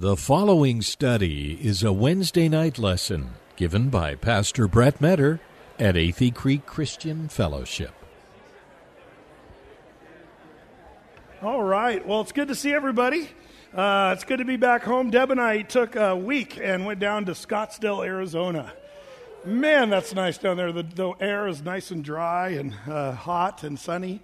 The following study is a Wednesday night lesson given by Pastor Brett Metter at Athey Creek Christian Fellowship. All right. Well, it's good to see everybody. It's good to be back home. Deb and I took a week and went down to Scottsdale, Arizona. Man, that's nice down there. The air is nice and dry and hot and sunny.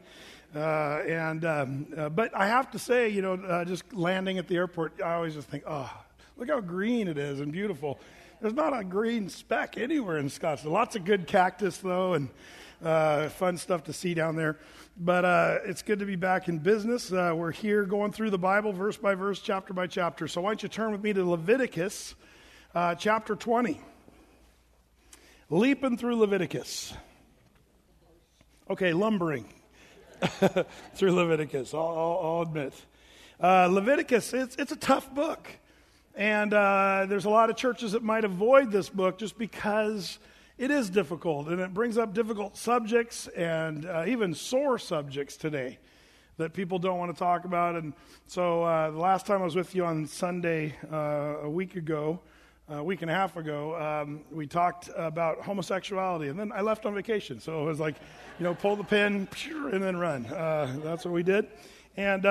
But I have to say, just landing at the airport, I always just think, oh, look how green it is and beautiful. There's not a green speck anywhere in Scottsdale. Lots of good cactus, though, and fun stuff to see down there. But it's good to be back in business. We're here going through the Bible verse by verse, chapter by chapter. So why don't you turn with me to Leviticus chapter 20. Leaping through Leviticus. Okay, lumbering. Through Leviticus, I'll admit. Leviticus, it's a tough book. And there's a lot of churches that might avoid this book just because it is difficult. And it brings up difficult subjects and even sore subjects today that people don't want to talk about. And so the last time I was with you on Sunday a week and a half ago, we talked about homosexuality, and then I left on vacation. So it was like, pull the pin and then run. That's what we did. And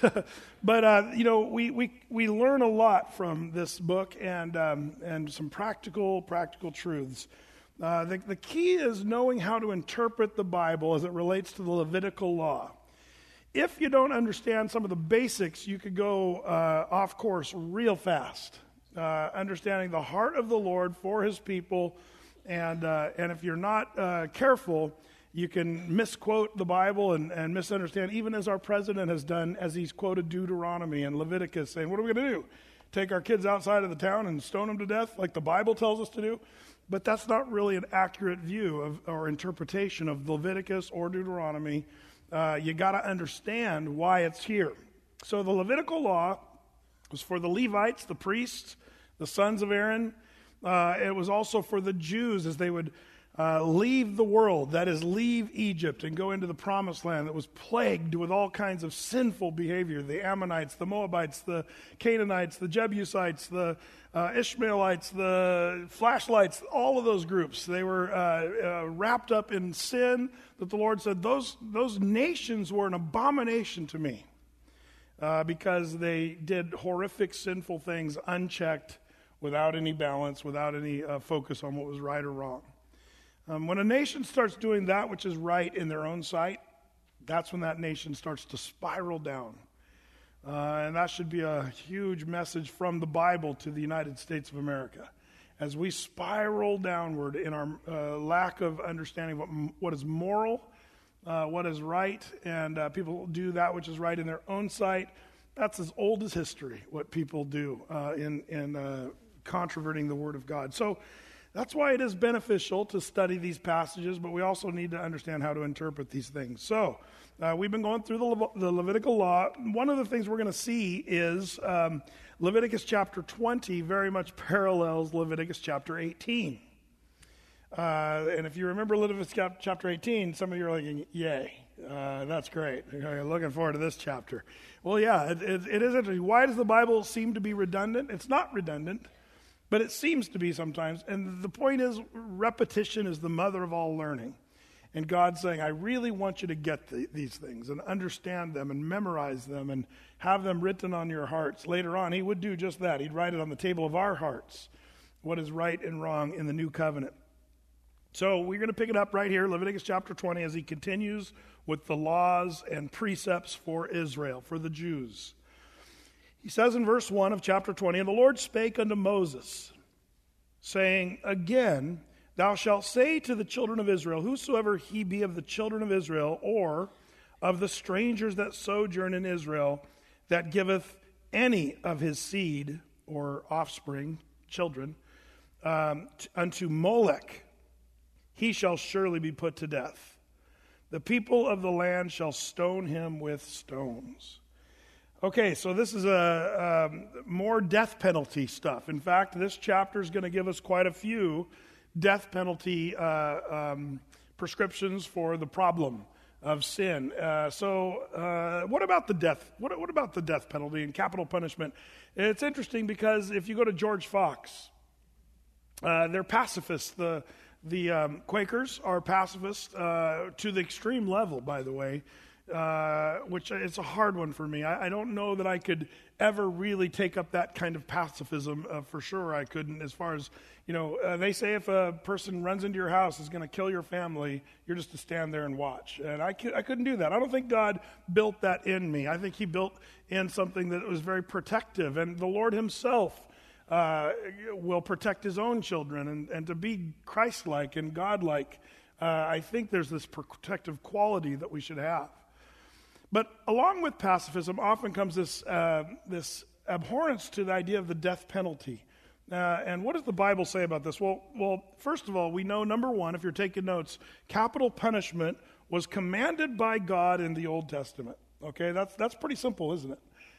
we learn a lot from this book and some practical truths. The key is knowing how to interpret the Bible as it relates to the Levitical law. If you don't understand some of the basics, you could go off course real fast. Understanding the heart of the Lord for His people, and if you're not careful, you can misquote the Bible and misunderstand, even as our president has done, as he's quoted Deuteronomy and Leviticus, saying, what are we going to do? Take our kids outside of the town and stone them to death like the Bible tells us to do? But that's not really an accurate view of or interpretation of Leviticus or Deuteronomy. You got to understand why it's here. So the Levitical law was for the Levites, the priests, the sons of Aaron. It was also for the Jews as they would leave the world, that is, leave Egypt and go into the promised land that was plagued with all kinds of sinful behavior. The Ammonites, the Moabites, the Canaanites, the Jebusites, the Ishmaelites, the flashlights, all of those groups. They were wrapped up in sin that the Lord said, those nations were an abomination to me. Because they did horrific, sinful things unchecked, without any balance, without any focus on what was right or wrong. When a nation starts doing that which is right in their own sight, that's when that nation starts to spiral down. And that should be a huge message from the Bible to the United States of America. As we spiral downward in our lack of understanding what is moral, what is right, and people do that which is right in their own sight. That's as old as history, what people do in controverting the Word of God. So that's why it is beneficial to study these passages, but we also need to understand how to interpret these things. So we've been going through the Levitical law. One of the things we're going to see is Leviticus chapter 20 very much parallels Leviticus chapter 18. And if you remember Leviticus chapter 18, some of you are like, yay, that's great. You're looking forward to this chapter. Well, yeah, it is interesting. Why does the Bible seem to be redundant? It's not redundant, but it seems to be sometimes. And the point is, repetition is the mother of all learning. And God's saying, I really want you to get these things and understand them and memorize them and have them written on your hearts. Later on, He would do just that. He'd write it on the table of our hearts, what is right and wrong in the new covenant. So we're going to pick it up right here, Leviticus chapter 20, as he continues with the laws and precepts for Israel, for the Jews. He says in verse 1 of chapter 20, And the Lord spake unto Moses, saying, Again, thou shalt say to the children of Israel, Whosoever he be of the children of Israel, or of the strangers that sojourn in Israel, that giveth any of his seed, or offspring, children, unto Molech, he shall surely be put to death. The people of the land shall stone him with stones. Okay, so this is a more death penalty stuff. In fact, this chapter is going to give us quite a few death penalty prescriptions for the problem of sin. What about the death? What about the death penalty and capital punishment? It's interesting because if you go to George Fox, they're pacifists. The Quakers are pacifists to the extreme level, by the way, which it's a hard one for me. I don't know that I could ever really take up that kind of pacifism. For sure I couldn't. As far as, they say if a person runs into your house is going to kill your family, you're just to stand there and watch. And I couldn't do that. I don't think God built that in me. I think he built in something that was very protective. And the Lord himself will protect his own children. And to be Christ-like and God-like, I think there's this protective quality that we should have. But along with pacifism often comes this abhorrence to the idea of the death penalty. And what does the Bible say about this? Well, first of all, we know, number one, if you're taking notes, capital punishment was commanded by God in the Old Testament. Okay, that's pretty simple, isn't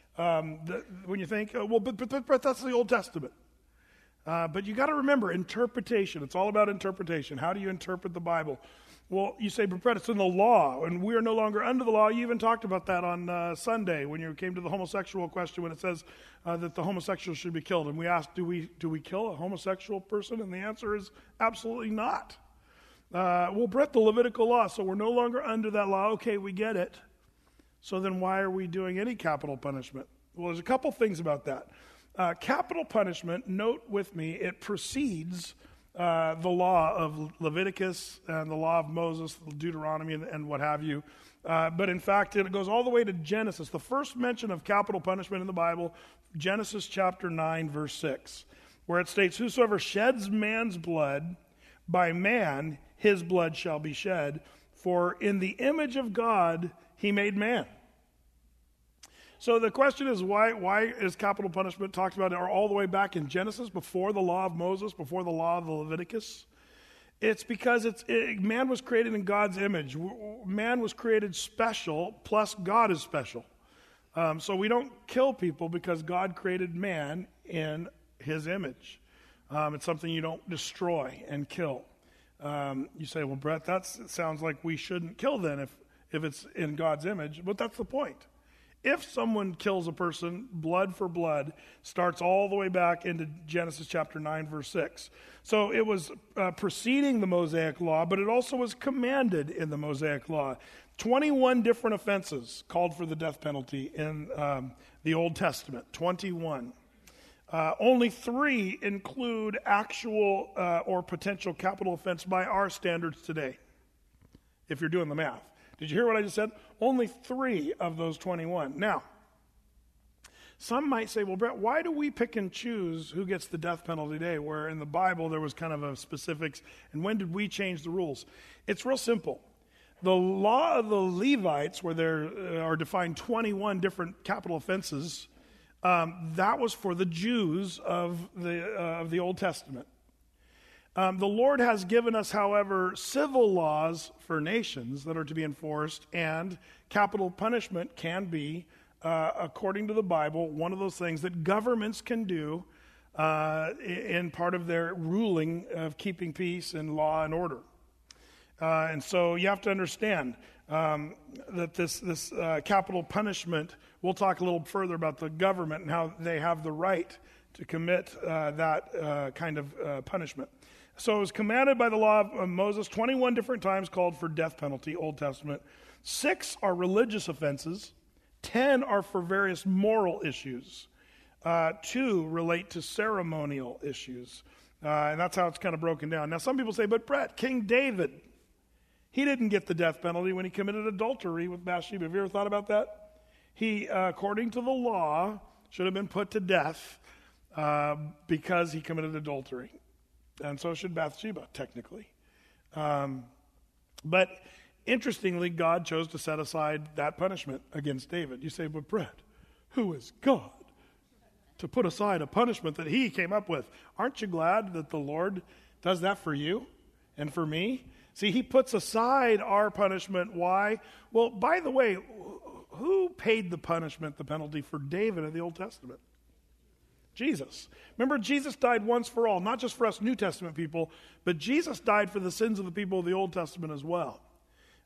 it? When you think, but that's the Old Testament. But you got to remember, interpretation. It's all about interpretation. How do you interpret the Bible? Well, you say, but Brett, it's in the law, and we are no longer under the law. You even talked about that on Sunday when you came to the homosexual question, when it says that the homosexual should be killed. And we asked, do we kill a homosexual person? And the answer is absolutely not. Well, Brett, the Levitical law, so we're no longer under that law. Okay, we get it. So then why are we doing any capital punishment? Well, there's a couple things about that. Capital punishment, note with me, it precedes the law of Leviticus and the law of Moses, Deuteronomy, and what have you. But in fact, it goes all the way to Genesis. The first mention of capital punishment in the Bible, Genesis chapter 9, verse 6, where it states, whosoever sheds man's blood, by man his blood shall be shed, for in the image of God he made man. So the question is, why is capital punishment talked about all the way back in Genesis, before the law of Moses, before the law of the Leviticus? It's because man was created in God's image. Man was created special, plus God is special. So we don't kill people because God created man in his image. It's something you don't destroy and kill. You say, well, Brett, that sounds like we shouldn't kill then if it's in God's image. But that's the point. If someone kills a person, blood for blood starts all the way back into Genesis chapter 9, verse 6. So it was preceding the Mosaic law, but it also was commanded in the Mosaic law. 21 different offenses called for the death penalty in the Old Testament. 21. Only 3 include actual or potential capital offense by our standards today, if you're doing the math. Did you hear what I just said? Only 3 of those 21. Now, some might say, well, Brett, why do we pick and choose who gets the death penalty today, where in the Bible there was kind of a specifics, and when did we change the rules? It's real simple. The law of the Levites, where there are defined 21 different capital offenses, that was for the Jews of the Old Testament. The Lord has given us, however, civil laws for nations that are to be enforced, and capital punishment can be, according to the Bible, one of those things that governments can do in part of their ruling of keeping peace and law and order. And so you have to understand that this capital punishment, we'll talk a little further about the government and how they have the right to commit that kind of punishment. So it was commanded by the law of Moses, 21 different times called for death penalty, Old Testament. 6 are religious offenses. 10 are for various moral issues. 2 relate to ceremonial issues. And that's how it's kind of broken down. Now, some people say, but Brett, King David, he didn't get the death penalty when he committed adultery with Bathsheba. Have you ever thought about that? He, according to the law, should have been put to death because he committed adultery. And so should Bathsheba, technically. But interestingly, God chose to set aside that punishment against David. You say, but Brett, who is God to put aside a punishment that he came up with? Aren't you glad that the Lord does that for you and for me? See, he puts aside our punishment. Why? Well, by the way, who paid the punishment, the penalty for David in the Old Testament? Jesus. Remember, Jesus died once for all, not just for us New Testament people, but Jesus died for the sins of the people of the Old Testament as well.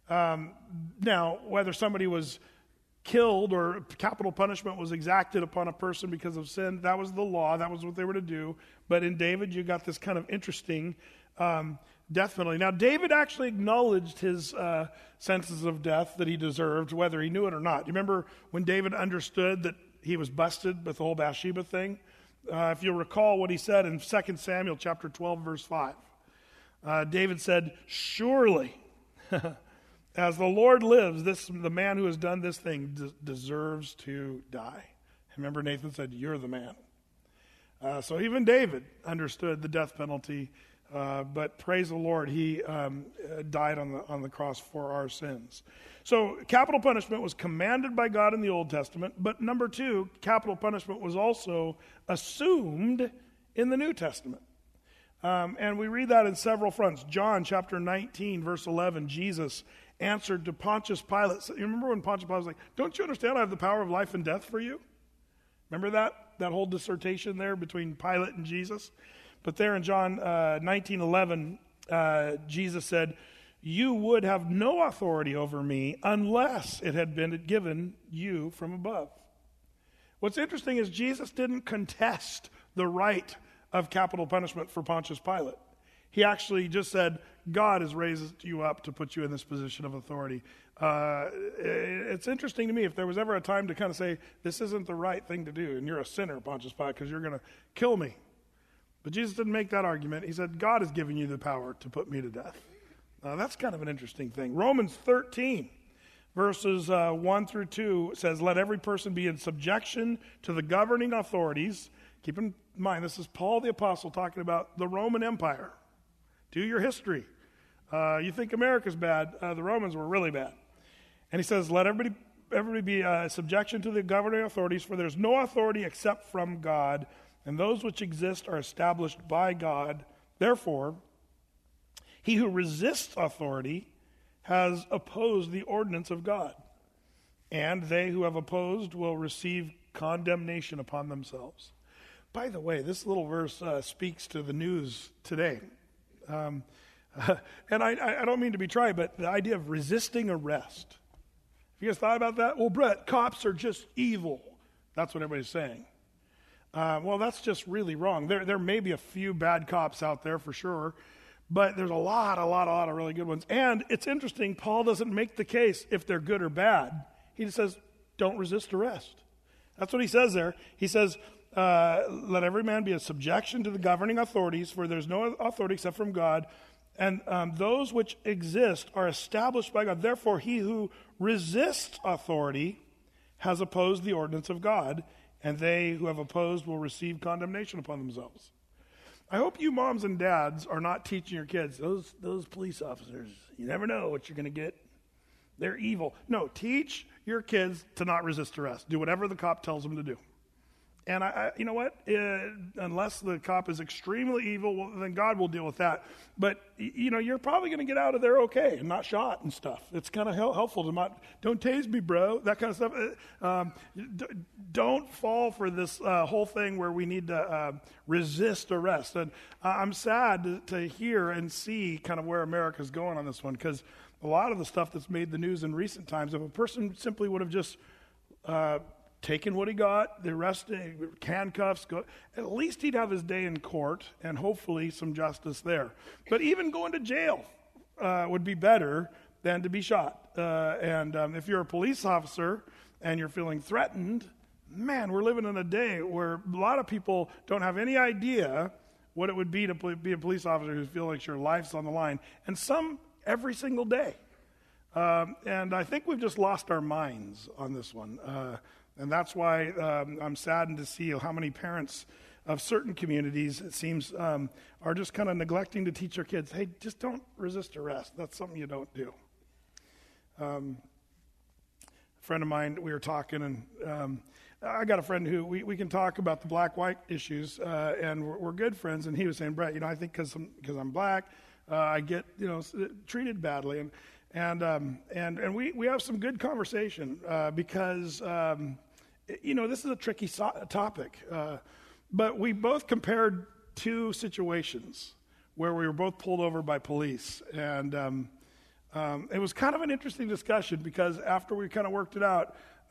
Now, whether somebody was killed or capital punishment was exacted upon a person because of sin, that was the law. That was what they were to do. But in David, you got this kind of interesting death penalty. Now, David actually acknowledged his sentences of death that he deserved, whether he knew it or not. You remember when David understood that he was busted with the whole Bathsheba thing? If you'll recall what he said in 2 Samuel chapter 12, verse 5. David said, "Surely, as the Lord lives, the man who has done this thing deserves to die." Remember, Nathan said, "You're the man." So even David understood the death penalty, but praise the Lord, he died on the cross for our sins. So capital punishment was commanded by God in the Old Testament, but number two, capital punishment was also assumed in the New Testament. And we read that in several fronts. John chapter 19, verse 11, Jesus answered to Pontius Pilate. You remember when Pontius Pilate was like, "Don't you understand I have the power of life and death for you?" Remember that whole dissertation there between Pilate and Jesus? But there in John 19:11, Jesus said, "You would have no authority over me unless it had been given you from above." What's interesting is Jesus didn't contest the right of capital punishment for Pontius Pilate. He actually just said, God has raised you up to put you in this position of authority. It's interesting to me if there was ever a time to kind of say, this isn't the right thing to do, and you're a sinner, Pontius Pilate, because you're going to kill me. But Jesus didn't make that argument. He said, God has given you the power to put me to death. That's kind of an interesting thing. Romans 13, verses 1 through 2 says, "Let every person be in subjection to the governing authorities." Keep in mind, this is Paul the Apostle talking about the Roman Empire. Do your history. You think America's bad. The Romans were really bad. And he says, let everybody be subjection to the governing authorities, for there's no authority except from God, and those which exist are established by God. Therefore, he who resists authority has opposed the ordinance of God, and they who have opposed will receive condemnation upon themselves. By the way, this little verse speaks to the news today. And I don't mean to be trite, but the idea of resisting arrest. Have you guys thought about that? Well, Brett, cops are just evil. That's what everybody's saying. Well, that's just really wrong. There may be a few bad cops out there for sure, but there's a lot of really good ones. And it's interesting, Paul doesn't make the case if they're good or bad. He just says, don't resist arrest. That's what he says there. He says, let every man be in subjection to the governing authorities, for there's no authority except from God, and those which exist are established by God. Therefore, he who resists authority has opposed the ordinance of God, and they who have opposed will receive condemnation upon themselves. I hope you moms and dads are not teaching your kids, those police officers, you never know what you're going to get. They're evil. No, teach your kids to not resist arrest. Do whatever the cop tells them to do. And you know what? Unless the cop is extremely evil, well, then God will deal with that. But, you're probably going to get out of there okay and not shot and stuff. It's kind of helpful to not, don't tase me, bro, that kind of stuff. Don't fall for this whole thing where we need to resist arrest. And I'm sad to hear and see kind of where America's going on this one, because a lot of the stuff that's made the news in recent times, if a person simply would have just taken what he got, the arrest, handcuffs, at least he'd have his day in court and hopefully some justice there. But even going to jail would be better than to be shot. And if you're a police officer and you're feeling threatened, man, we're living in a day where a lot of people don't have any idea what it would be to be a police officer who feels like your life's on the line. And some every single day. And I think we've just lost our minds on this one. And that's why I'm saddened to see how many parents of certain communities, it seems, are just kind of neglecting to teach their kids, hey, just don't resist arrest. That's something you don't do. A friend of mine, we were talking, and I got a friend who we can talk about the black-white issues, and we're good friends. And he was saying, Brett, I think because I'm black, I get treated badly, and we have some good conversation because this is a tricky topic. But we both compared two situations where we were both pulled over by police, and It was kind of an interesting discussion because after we kind of worked it out,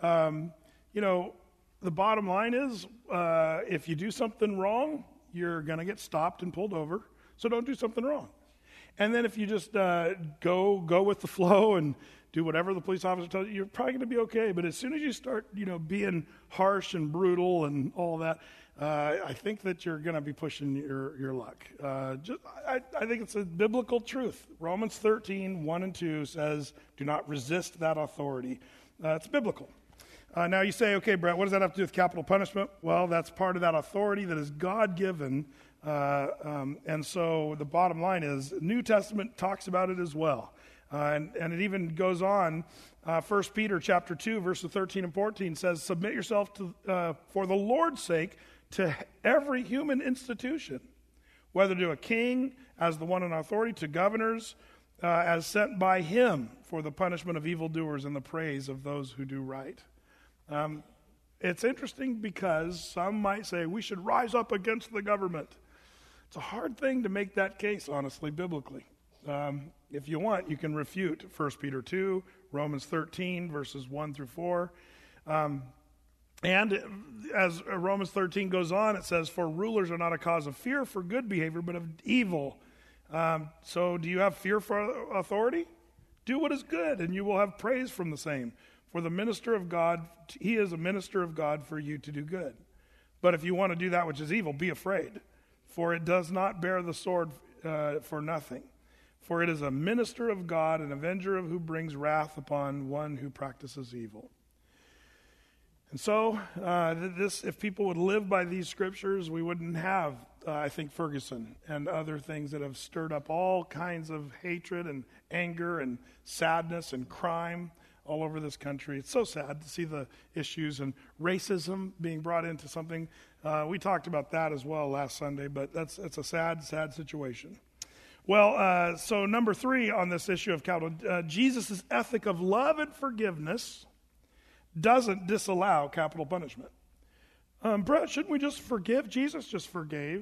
the bottom line is if you do something wrong, you're going to get stopped and pulled over. So don't do something wrong. And then if you just go with the flow and do whatever the police officer tells you, you're probably going to be okay. But as soon as you start, being harsh and brutal and all that, I think that you're going to be pushing your luck. I think it's a biblical truth. Romans 13, 1 and 2 says, do not resist that authority. It's biblical. Now you say, okay, Brett, what does that have to do with capital punishment? Well, that's part of that authority that is God-given. And so the bottom line is, New Testament talks about it as well. And it even goes on, 1 Peter chapter 2, verses 13 and 14 says, submit yourself to, for the Lord's sake to every human institution, whether to a king as the one in authority, to governors as sent by him for the punishment of evildoers and the praise of those who do right. It's interesting because some might say we should rise up against the government. It's a hard thing to make that case, honestly, biblically. If you want, you can refute 1 Peter 2, Romans 13, verses 1 through 4. And as Romans 13 goes on, it says, for rulers are not a cause of fear for good behavior, but of evil. So do you have fear for authority? Do what is good, and you will have praise from the same. For the minister of God, he is a minister of God for you to do good. But if you want to do that which is evil, be afraid. For it does not bear the sword for nothing. For it is a minister of God, an avenger of who brings wrath upon one who practices evil. And so, if people would live by these scriptures, we wouldn't have, I think, Ferguson and other things that have stirred up all kinds of hatred and anger and sadness and crime all over this country. It's so sad to see the issues and racism being brought into something. We talked about that as well last Sunday, but it's a sad, sad situation. Well, so number 3 on this issue of capital, Jesus' ethic of love and forgiveness doesn't disallow capital punishment. Brett, shouldn't we just forgive? Jesus just forgave.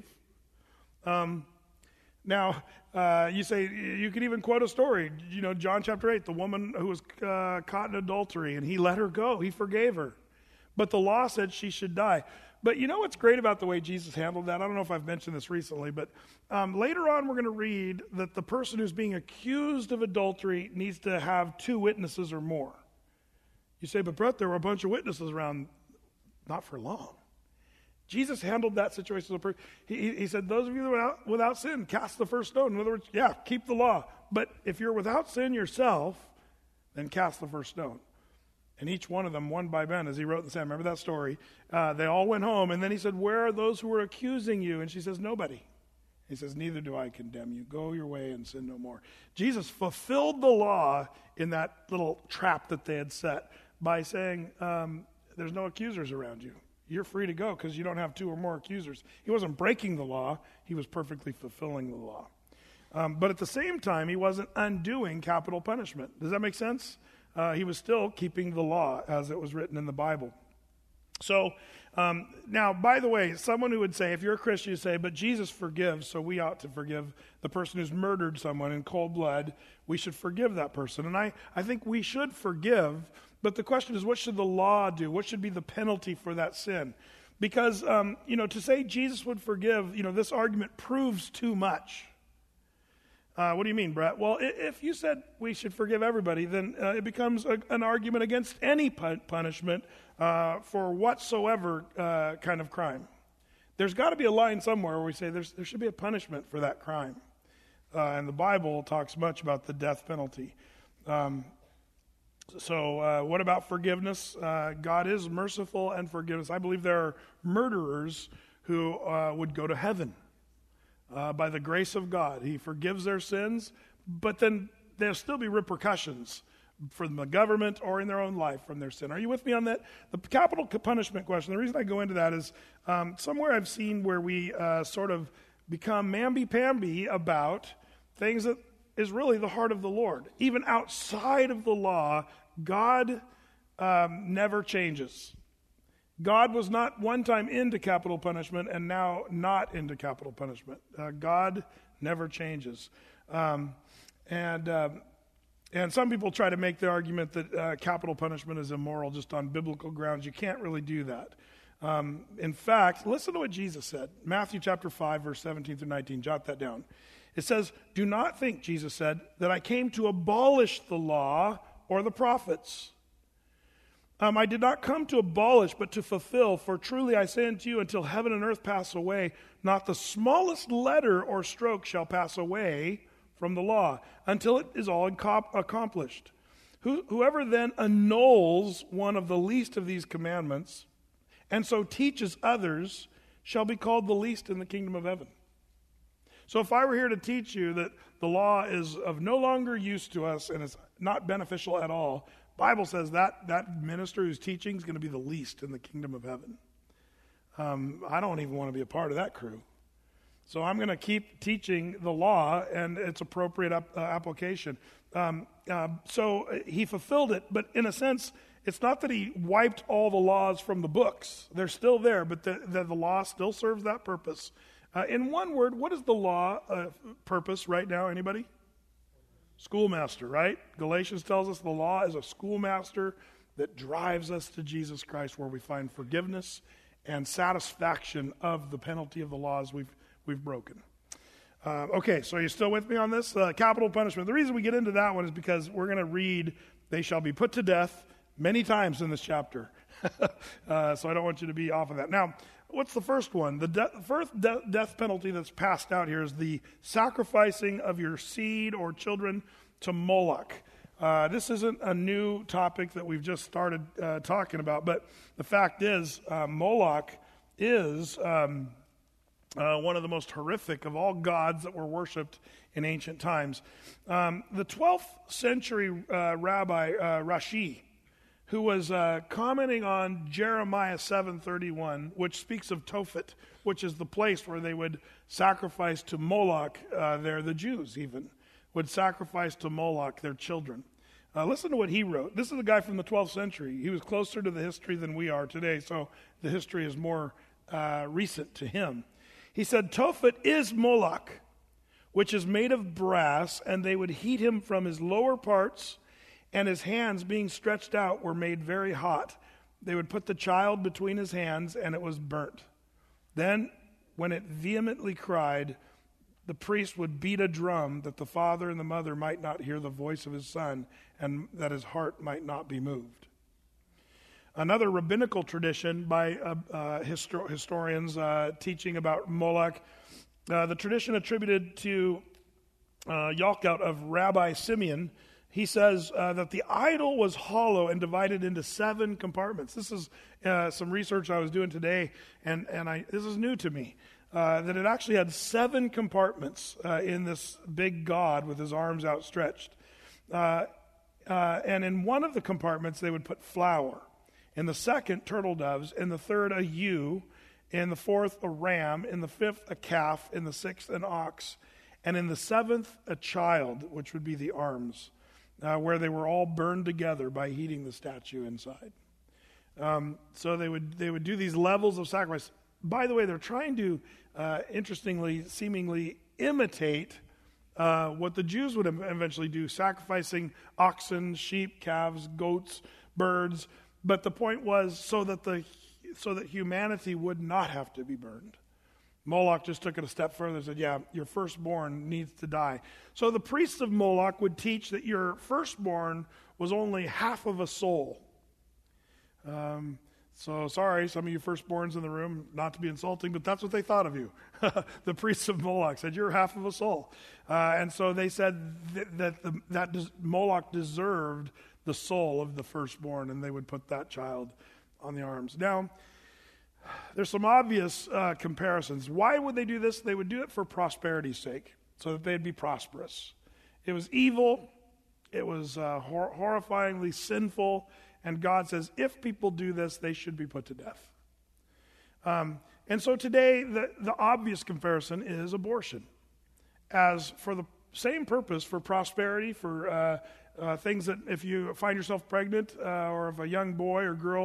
Now, you say, you could even quote a story. John chapter 8, the woman who was caught in adultery, and he let her go. He forgave her. But the law said she should die. But you know what's great about the way Jesus handled that? I don't know if I've mentioned this recently, but later on we're going to read that the person who's being accused of adultery needs to have 2 witnesses or more. You say, but Brett, there were a bunch of witnesses around. Not for long. Jesus handled that situation. He said, those of you without sin, cast the first stone. In other words, keep the law. But if you're without sin yourself, then cast the first stone. And each one of them, one by one, as he wrote in the sand. Remember that story? They all went home. And then he said, where are those who were accusing you? And she says, nobody. He says, neither do I condemn you. Go your way and sin no more. Jesus fulfilled the law in that little trap that they had set by saying, there's no accusers around you. You're free to go because you don't have 2 or more accusers. He wasn't breaking the law. He was perfectly fulfilling the law. But at the same time, he wasn't undoing capital punishment. Does that make sense? He was still keeping the law as it was written in the Bible. So now, by the way, someone who would say, if you're a Christian, you say, but Jesus forgives, so we ought to forgive the person who's murdered someone in cold blood. We should forgive that person. And I think we should forgive. But the question is, what should the law do? What should be the penalty for that sin? Because, to say Jesus would forgive, this argument proves too much. What do you mean, Brett? Well, if you said we should forgive everybody, then it becomes an argument against any punishment for whatsoever kind of crime. There's got to be a line somewhere where we say there should be a punishment for that crime. And the Bible talks much about the death penalty. So what about forgiveness? God is merciful and forgiveness. I believe there are murderers who would go to heaven by the grace of God. He forgives their sins, but then there'll still be repercussions from the government or in their own life from their sin. Are you with me on that? The capital punishment question, the reason I go into that is somewhere I've seen where we sort of become mamby-pamby about things that is really the heart of the Lord. Even outside of the law, God never changes. God was not one time into capital punishment and now not into capital punishment. God never changes. And some people try to make the argument that capital punishment is immoral just on biblical grounds. You can't really do that. In fact, listen to what Jesus said. Matthew chapter 5, verse 17 through 19. Jot that down. It says, "Do not think," Jesus said, "that I came to abolish the law or the prophets. I did not come to abolish, but to fulfill. For truly I say unto you, until heaven and earth pass away, not the smallest letter or stroke shall pass away from the law, until it is all accomplished. Whoever then annuls one of the least of these commandments, and so teaches others, shall be called the least in the kingdom of heaven." So if I were here to teach you that the law is of no longer use to us and is not beneficial at all, Bible says that minister who's teaching is going to be the least in the kingdom of heaven. I don't even want to be a part of that crew. So I'm going to keep teaching the law and its appropriate application. So he fulfilled it, but in a sense, it's not that he wiped all the laws from the books. They're still there, but the law still serves that purpose. In one word, what is the law purpose right now? Anybody? Schoolmaster, right? Galatians tells us the law is a schoolmaster that drives us to Jesus Christ, where we find forgiveness and satisfaction of the penalty of the laws we've broken. Okay, so are you still with me on this? Capital punishment. The reason we get into that one is because we're going to read, "They shall be put to death," many times in this chapter. So I don't want you to be off of that. Now, what's the first one? The first death penalty that's passed out here is the sacrificing of your seed or children to Moloch. This isn't a new topic that we've just started talking about, but the fact is Moloch is one of the most horrific of all gods that were worshipped in ancient times. The 12th century rabbi Rashi, who was commenting on Jeremiah 7:31, which speaks of Tophet, which is the place where they would sacrifice to Moloch, the Jews even, would sacrifice to Moloch their children. Listen to what he wrote. This is a guy from the 12th century. He was closer to the history than we are today, so the history is more recent to him. He said, "Tophet is Moloch, which is made of brass, and they would heat him from his lower parts, and his hands being stretched out were made very hot. They would put the child between his hands, and it was burnt. Then, when it vehemently cried, the priest would beat a drum that the father and the mother might not hear the voice of his son, and that his heart might not be moved." Another rabbinical tradition by historians teaching about Moloch, the tradition attributed to Yalkut of Rabbi Simeon, he says that the idol was hollow and divided into 7 compartments. This is some research I was doing today, and this is new to me, that it actually had 7 compartments in this big god with his arms outstretched. And in one of the compartments, they would put flour. In the second, turtle doves. In the third, a ewe. In the fourth, a ram. In the fifth, a calf. In the sixth, an ox. And in the 7th, a child, which would be the arms, where they were all burned together by heating the statue inside. So they would do these levels of sacrifice. By the way, they're trying to, interestingly, seemingly imitate what the Jews would eventually do, sacrificing oxen, sheep, calves, goats, birds. But the point was so that humanity would not have to be burned. Moloch just took it a step further and said, yeah, your firstborn needs to die. So the priests of Moloch would teach that your firstborn was only half of a soul. So sorry, some of you firstborns in the room, not to be insulting, but that's what they thought of you. The priests of Moloch said, you're half of a soul. And so they said that Moloch deserved the soul of the firstborn, and they would put that child on the arms. Now, there's some obvious comparisons. Why would they do this? They would do it for prosperity's sake, so that they'd be prosperous. It was evil. It was horrifyingly sinful. And God says, if people do this, they should be put to death. And so today, the obvious comparison is abortion. As for the same purpose, for prosperity, for things that if you find yourself pregnant, or if a young boy or girl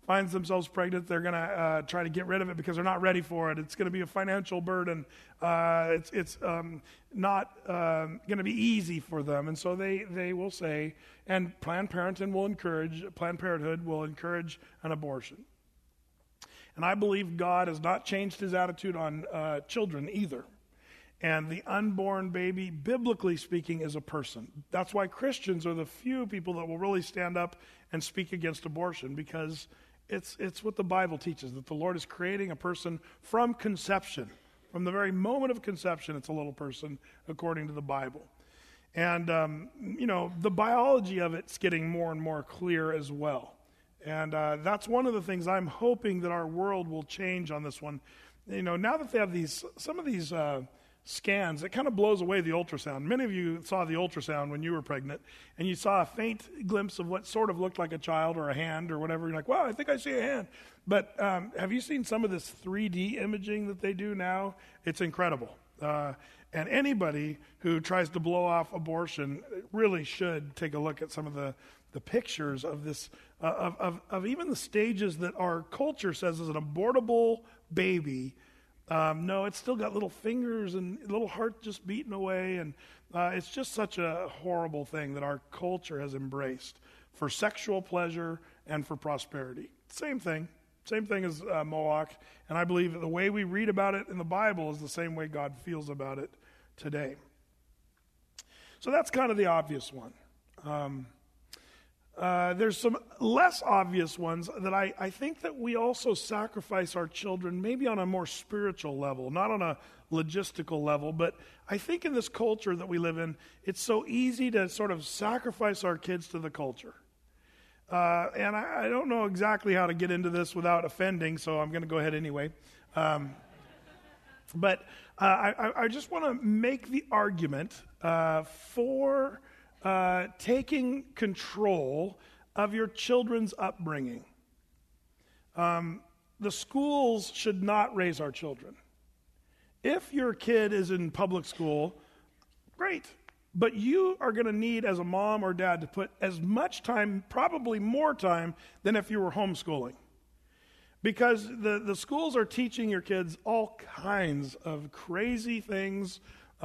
finds themselves pregnant, they're going to try to get rid of it because they're not ready for it. It's going to be a financial burden. It's not going to be easy for them. And so they will say, and Planned Parenthood will encourage an abortion. And I believe God has not changed his attitude on children either. And the unborn baby, biblically speaking, is a person. That's why Christians are the few people that will really stand up and speak against abortion, because it's what the Bible teaches, that the Lord is creating a person from conception. From the very moment of conception, it's a little person, according to the Bible. And, the biology of it's getting more and more clear as well. And that's one of the things I'm hoping that our world will change on this one. Now that they have some of these scans, it kind of blows away the ultrasound. Many of you saw the ultrasound when you were pregnant, and you saw a faint glimpse of what sort of looked like a child or a hand or whatever. You're like, wow, I think I see a hand. But have you seen some of this 3D imaging that they do now? It's incredible. And anybody who tries to blow off abortion really should take a look at some of the pictures of this, of even the stages that our culture says is an abortable baby. No, it's still got little fingers and little heart just beating away, and it's just such a horrible thing that our culture has embraced for sexual pleasure and for prosperity. Same thing as Moloch, and I believe that the way we read about it in the Bible is the same way God feels about it today. So that's kind of the obvious one. There's some less obvious ones that I think that we also sacrifice our children maybe on a more spiritual level, not on a logistical level, but I think in this culture that we live in, it's so easy to sort of sacrifice our kids to the culture. And I don't know exactly how to get into this without offending, so I'm going to go ahead anyway. But I just want to make the argument for taking control of your children's upbringing. The schools should not raise our children. If your kid is in public school, great. But you are going to need, as a mom or dad, to put as much time, probably more time, than if you were homeschooling. Because the schools are teaching your kids all kinds of crazy things,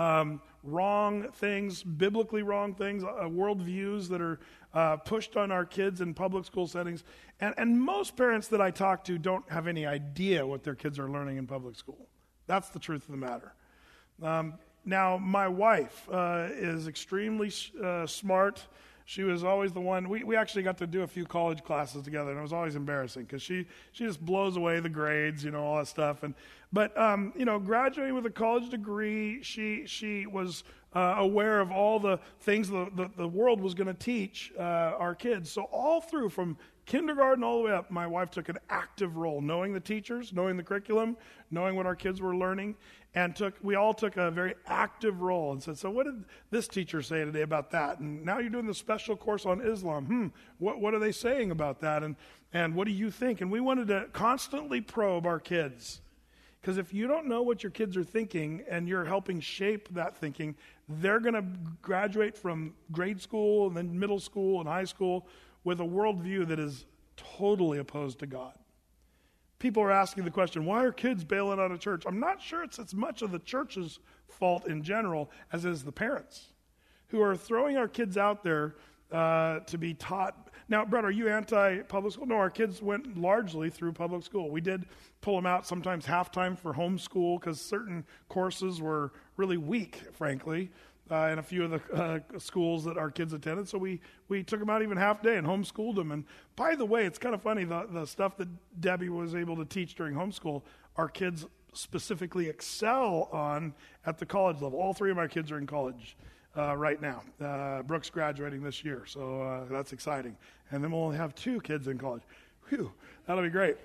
wrong things, biblically wrong things, worldviews that are pushed on our kids in public school settings. And most parents that I talk to don't have any idea what their kids are learning in public school. That's the truth of the matter. Now, my wife is extremely smart. She was always the one. We actually got to do a few college classes together, and it was always embarrassing because she just blows away the grades, all that stuff. But graduating with a college degree, she was aware of all the things the world was going to teach our kids. So all through, from kindergarten all the way up, my wife took an active role, knowing the teachers, knowing the curriculum, knowing what our kids were learning, and we all took a very active role and said, so what did this teacher say today about that? And now you're doing the special course on Islam. What are they saying about that? And what do you think? And we wanted to constantly probe our kids. Because if you don't know what your kids are thinking and you're helping shape that thinking, they're going to graduate from grade school and then middle school and high school with a worldview that is totally opposed to God. People are asking the question, why are kids bailing out of church? I'm not sure it's as much of the church's fault in general as it is the parents who are throwing our kids out there to be taught. Now, Brett, are you anti-public school? No, our kids went largely through public school. We did pull them out sometimes half-time for homeschool because certain courses were really weak, frankly, in a few of the schools that our kids attended. So we took them out even half day and homeschooled them. And by the way, it's kind of funny, the stuff that Debbie was able to teach during homeschool, our kids specifically excel on at the college level. All three of my kids are in college right now. Brooke's graduating this year, so that's exciting. And then we'll only have 2 kids in college. Whew, that'll be great.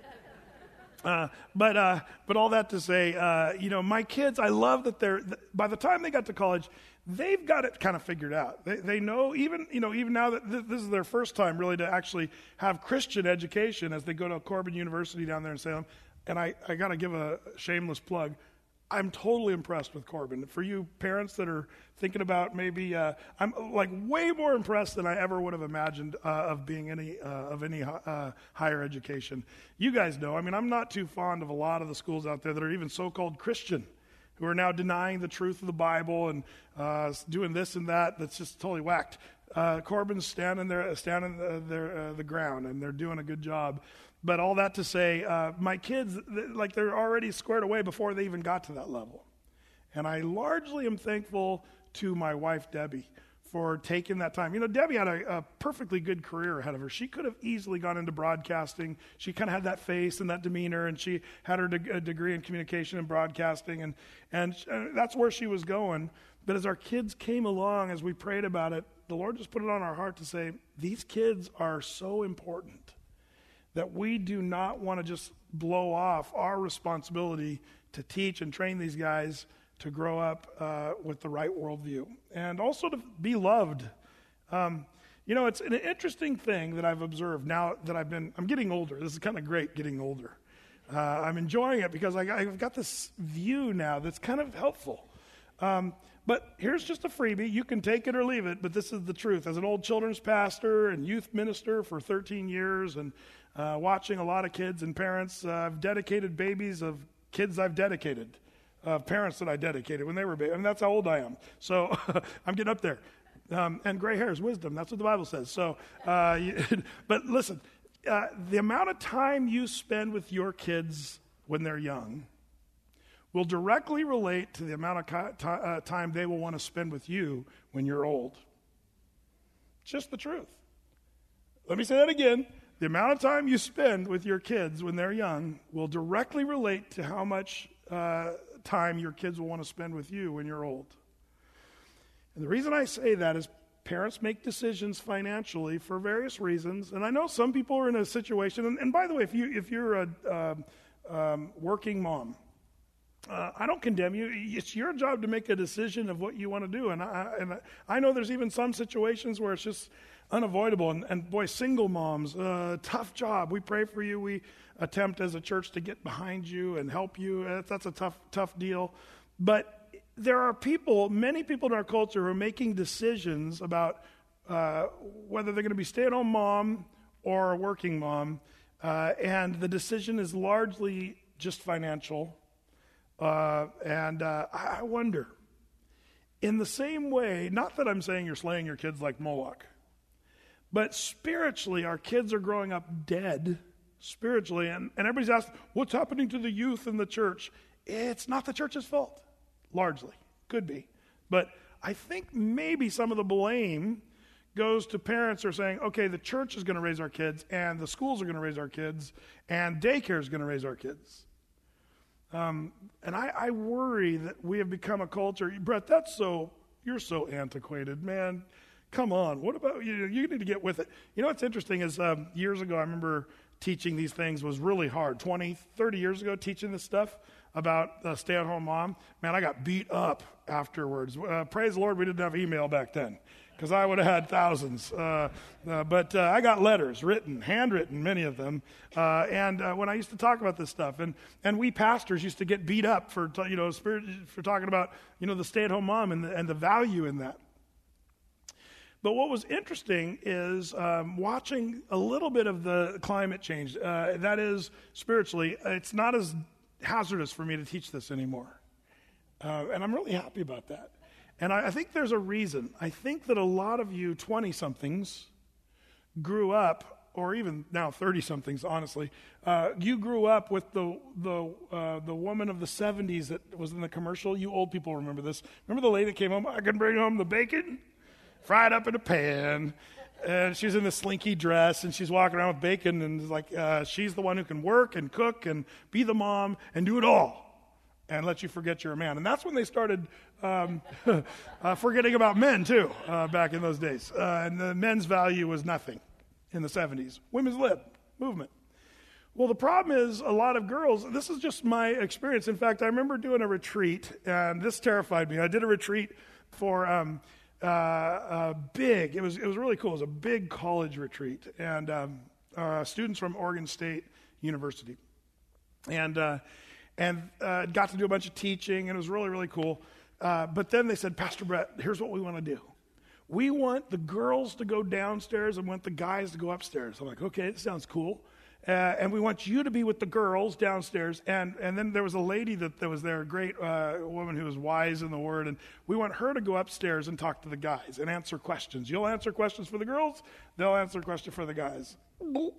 But all that to say, my kids, I love that by the time they got to college, they've got it kind of figured out. They know, even now that this is their first time really to actually have Christian education as they go to Corbin University down there in Salem. And I got to give a shameless plug. I'm totally impressed with Corbin. For you parents that are thinking about maybe, I'm like way more impressed than I ever would have imagined of being any higher education. You guys know, I mean, I'm not too fond of a lot of the schools out there that are even so-called Christian, who are now denying the truth of the Bible and doing this and that. That's just totally whacked. Corbin's standing the ground, and they're doing a good job. But all that to say, my kids, like they're already squared away before they even got to that level. And I largely am thankful to my wife, Debbie, for taking that time. You know, Debbie had a perfectly good career ahead of her. She could have easily gone into broadcasting. She kind of had that face and that demeanor, and she had her degree in communication and broadcasting, and that's where she was going. But as our kids came along, as we prayed about it, the Lord just put it on our heart to say, these kids are so important that we do not want to just blow off our responsibility to teach and train these guys to grow up with the right worldview and also to be loved. You know, it's an interesting thing that I've observed now that I'm getting older. This is kind of great getting older. I'm enjoying it because I've got this view now that's kind of helpful. But here's just a freebie. You can take it or leave it, but this is the truth. As an old children's pastor and youth minister for 13 years and watching a lot of kids and parents, I've dedicated babies of kids I've dedicated, parents that I dedicated when they were babies. I mean, that's how old I am. So I'm getting up there. And gray hair is wisdom. That's what the Bible says. So, but listen, the amount of time you spend with your kids when they're young will directly relate to the amount of time they will want to spend with you when you're old. It's just the truth. Let me say that again. The amount of time you spend with your kids when they're young will directly relate to how much time your kids will want to spend with you when you're old. And the reason I say that is parents make decisions financially for various reasons. And I know some people are in a situation, and by the way, if you're a working mom, I don't condemn you. It's your job to make a decision of what you want to do. And I know there's even some situations where it's just unavoidable. And boy, single moms, tough job. We pray for you. We attempt as a church to get behind you and help you. That's a tough deal. But there are many people in our culture who are making decisions about whether they're going to be stay-at-home mom or a working mom. And the decision is largely just financial. I wonder, in the same way, not that I'm saying you're slaying your kids like Moloch, but spiritually, our kids are growing up dead spiritually, and everybody's asked, what's happening to the youth in the church? It's not the church's fault, largely. Could be. But I think maybe some of the blame goes to parents who are saying, okay, the church is going to raise our kids, and the schools are going to raise our kids, and daycare is going to raise our kids. And I worry that we have become a culture. Brett, you're so antiquated, man. Come on. What about you? You need to get with it. You know what's interesting is years ago, I remember teaching these things was really hard. 20, 30 years ago, teaching this stuff about stay-at-home mom. Man, I got beat up afterwards. Praise the Lord, we didn't have email back then, because I would have had thousands. But I got letters written, handwritten, many of them. And when I used to talk about this stuff, and we pastors used to get beat up for talking about the stay-at-home mom and the value in that. But what was interesting is watching a little bit of the climate change. That is, spiritually, it's not as hazardous for me to teach this anymore. And I'm really happy about that. And I think there's a reason. I think that a lot of you 20-somethings grew up, or even now 30-somethings, honestly, you grew up with the woman of the 70s that was in the commercial. You old people remember this. Remember the lady that came home, I can bring home the bacon, fried up in a pan, and she's in this slinky dress, and she's walking around with bacon, and it's like she's the one who can work and cook and be the mom and do it all and let you forget you're a man. And that's when they started forgetting about men, too, back in those days. And the men's value was nothing in the 70s. Women's lib movement. Well, the problem is a lot of girls, this is just my experience. In fact, I remember doing a retreat, and this terrified me. I did a retreat for big, it was really cool. It was a big college retreat, and students from Oregon State University. and got to do a bunch of teaching, and it was really, really cool. But then they said, Pastor Brett, here's what we want to do. We want the girls to go downstairs and want the guys to go upstairs. I'm like, okay, that sounds cool. And we want you to be with the girls downstairs. And then there was a lady that was there, a great woman who was wise in the word. And we want her to go upstairs and talk to the guys and answer questions. You'll answer questions for the girls. They'll answer questions for the guys. I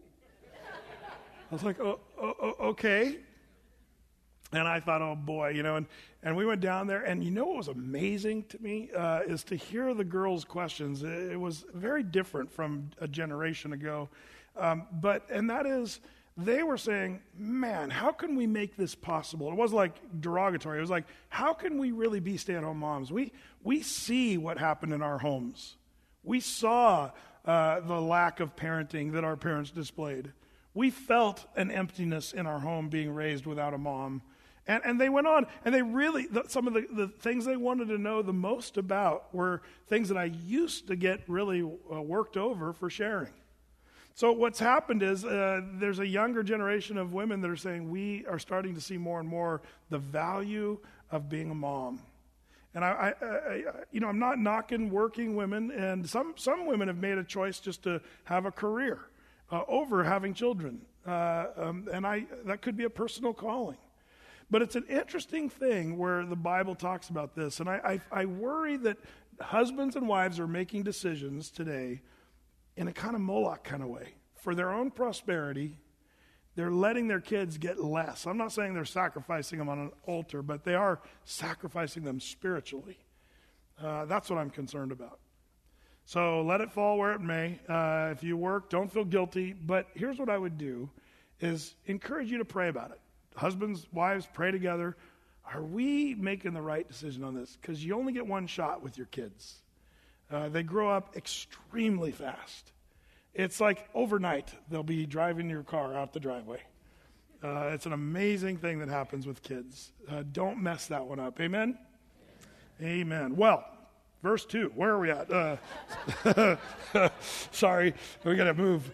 was like, okay. And I thought, oh boy, and we went down there, and what was amazing to me is to hear the girls' questions. It was very different from a generation ago. And that is, they were saying, man, how can we make this possible? It wasn't like derogatory. It was like, how can we really be stay-at-home moms? We see what happened in our homes. We saw the lack of parenting that our parents displayed. We felt an emptiness in our home being raised without a mom. And they went on, and they really, some of the things they wanted to know the most about were things that I used to get really worked over for sharing. So what's happened is there's a younger generation of women that are saying we are starting to see more and more the value of being a mom. And I'm not knocking working women, and some women have made a choice just to have a career over having children, and that could be a personal calling. But it's an interesting thing where the Bible talks about this, and I worry that husbands and wives are making decisions today in a kind of Moloch kind of way. For their own prosperity, they're letting their kids get less. I'm not saying they're sacrificing them on an altar, but they are sacrificing them spiritually. That's what I'm concerned about. So let it fall where it may. If you work, don't feel guilty. But here's what I would do, is encourage you to pray about it. Husbands, wives, pray together. Are we making the right decision on this? Because you only get one shot with your kids. They grow up extremely fast. It's like overnight, they'll be driving your car out the driveway. It's an amazing thing that happens with kids. Don't mess that one up. Amen? Amen. Well, verse 2. Where are we at? Sorry, we got to move.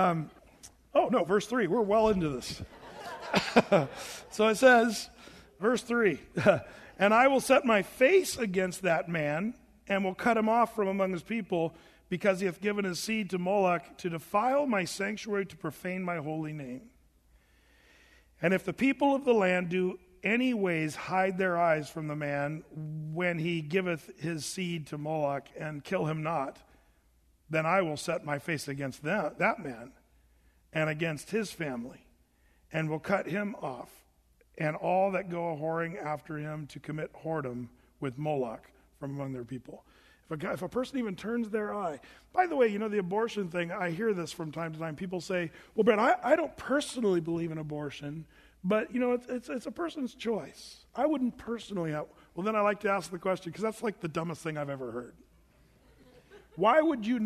Verse 3. We're well into this. So it says, verse 3, and I will set my face against that man and will cut him off from among his people, because he hath given his seed to Moloch to defile my sanctuary, to profane my holy name. And if the people of the land do any ways hide their eyes from the man when he giveth his seed to Moloch, and kill him not, then I will set my face against that man and against his family, and will cut him off, and all that go a-whoring after him to commit whoredom with Moloch from among their people. If a person even turns their eye. By the way, the abortion thing, I hear this from time to time. People say, well, Brett, I don't personally believe in abortion, but, it's a person's choice. I wouldn't personally have. Well, then I like to ask the question, because that's like the dumbest thing I've ever heard. Why wouldn't you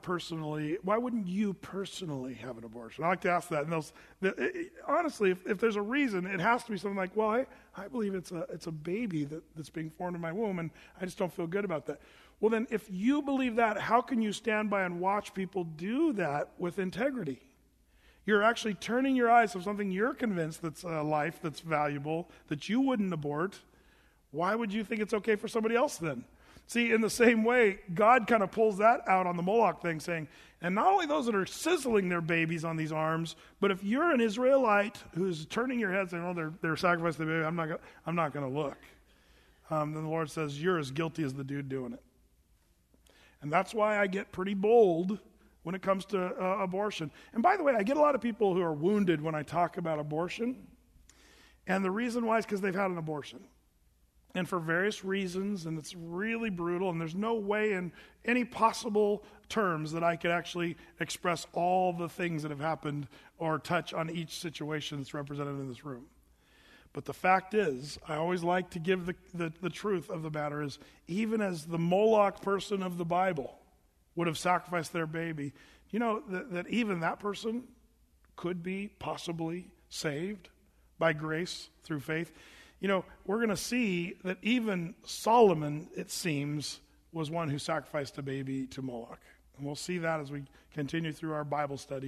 personally have an abortion? I like to ask that. And honestly, if there's a reason, it has to be something like, well, I believe it's a baby that's being formed in my womb, and I just don't feel good about that. Well, then, if you believe that, how can you stand by and watch people do that with integrity? You're actually turning your eyes to something you're convinced that's a life that's valuable, that you wouldn't abort. Why would you think it's okay for somebody else then? See, in the same way, God kind of pulls that out on the Moloch thing, saying, and not only those that are sizzling their babies on these arms, but if you're an Israelite who's turning your head saying, oh, they're sacrificing the baby, I'm not going to look. Then the Lord says, you're as guilty as the dude doing it. And that's why I get pretty bold when it comes to abortion. And by the way, I get a lot of people who are wounded when I talk about abortion. And the reason why is because they've had an abortion. And for various reasons, and it's really brutal, and there's no way in any possible terms that I could actually express all the things that have happened or touch on each situation that's represented in this room. But the fact is, I always like to give the truth of the matter is, even as the Moloch person of the Bible would have sacrificed their baby, that even that person could be possibly saved by grace through faith. We're going to see that even Solomon, it seems, was one who sacrificed a baby to Moloch. And we'll see that as we continue through our Bible study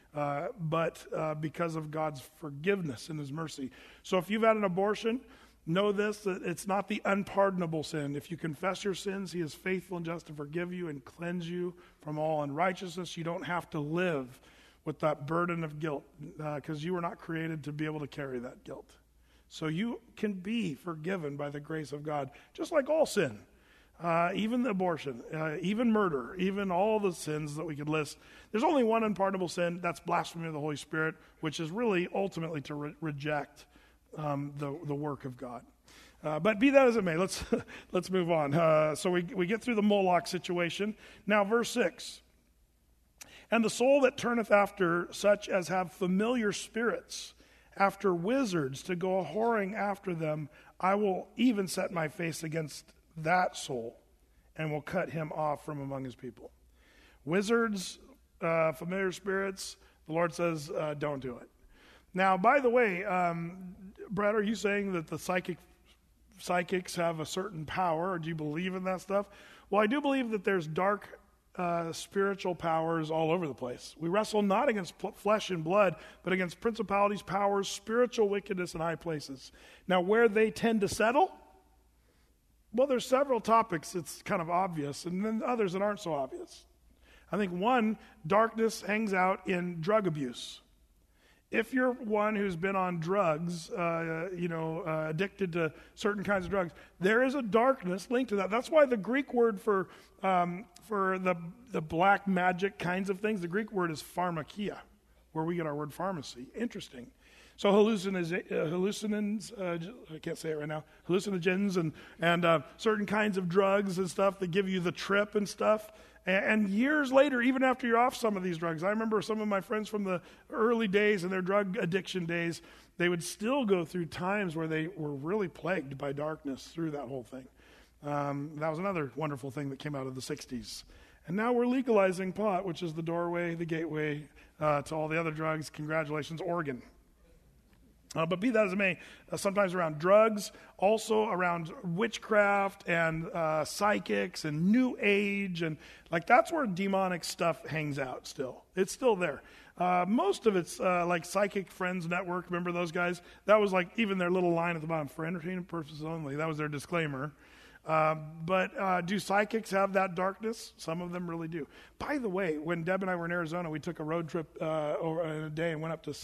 but because of God's forgiveness and his mercy. So if you've had an abortion, know this, that it's not the unpardonable sin. If you confess your sins, he is faithful and just to forgive you and cleanse you from all unrighteousness. You don't have to live with that burden of guilt because you were not created to be able to carry that guilt. So you can be forgiven by the grace of God, just like all sin, even the abortion, even murder, even all the sins that we could list. There's only one unpardonable sin, that's blasphemy of the Holy Spirit, which is really ultimately to reject the work of God. But be that as it may, let's move on. So we get through the Moloch situation. Now verse 6. And the soul that turneth after such as have familiar spirits, after wizards, to go a-whoring after them, I will even set my face against that soul, and will cut him off from among his people. Wizards, familiar spirits, the Lord says, don't do it. Now, by the way, Brett, are you saying that the psychics have a certain power, or do you believe in that stuff? Well, I do believe that there's dark spiritual powers all over the place. We wrestle not against flesh and blood, but against principalities, powers, spiritual wickedness in high places. Now, where they tend to settle? Well, there's several topics it's kind of obvious, and then others that aren't so obvious. I think one, darkness hangs out in drug abuse. If you're one who's been on drugs, addicted to certain kinds of drugs, there is a darkness linked to that. That's why the Greek word for the black magic kinds of things, the Greek word is pharmakia, where we get our word pharmacy. Interesting. So hallucinogens, I can't say it right now, hallucinogens and certain kinds of drugs and stuff that give you the trip and stuff. And years later, even after you're off some of these drugs, I remember some of my friends from the early days and their drug addiction days, they would still go through times where they were really plagued by darkness through that whole thing. That was another wonderful thing that came out of the 60s. And now we're legalizing pot, which is the doorway, the gateway to all the other drugs. Congratulations, Oregon. But be that as it may, sometimes around drugs, also around witchcraft and psychics and New Age, and like that's where demonic stuff hangs out still. It's still there. Most of it's like Psychic Friends Network. Remember those guys? That was like even their little line at the bottom, for entertainment purposes only. That was their disclaimer. But do psychics have that darkness? Some of them really do. By the way, when Deb and I were in Arizona, we took a road trip over in a day and went up to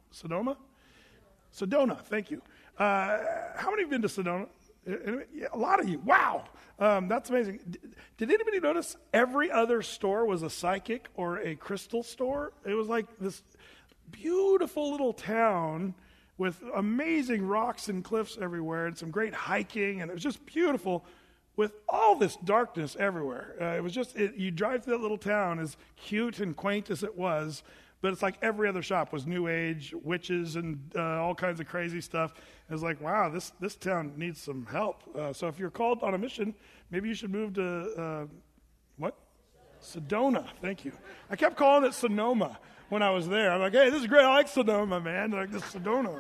Sedona, thank you. How many have been to Sedona? Yeah, a lot of you. Wow. That's amazing. Did anybody notice every other store was a psychic or a crystal store? It was like this beautiful little town with amazing rocks and cliffs everywhere and some great hiking, and it was just beautiful with all this darkness everywhere. It was just, you drive through that little town, as cute and quaint as it was, but it's like every other shop was New Age, witches, and all kinds of crazy stuff. It was like, wow, this town needs some help. So if you're called on a mission, maybe you should move to, Sedona. Thank you. I kept calling it Sonoma when I was there. I'm like, hey, this is great. I like Sonoma, man. Like this Sedona.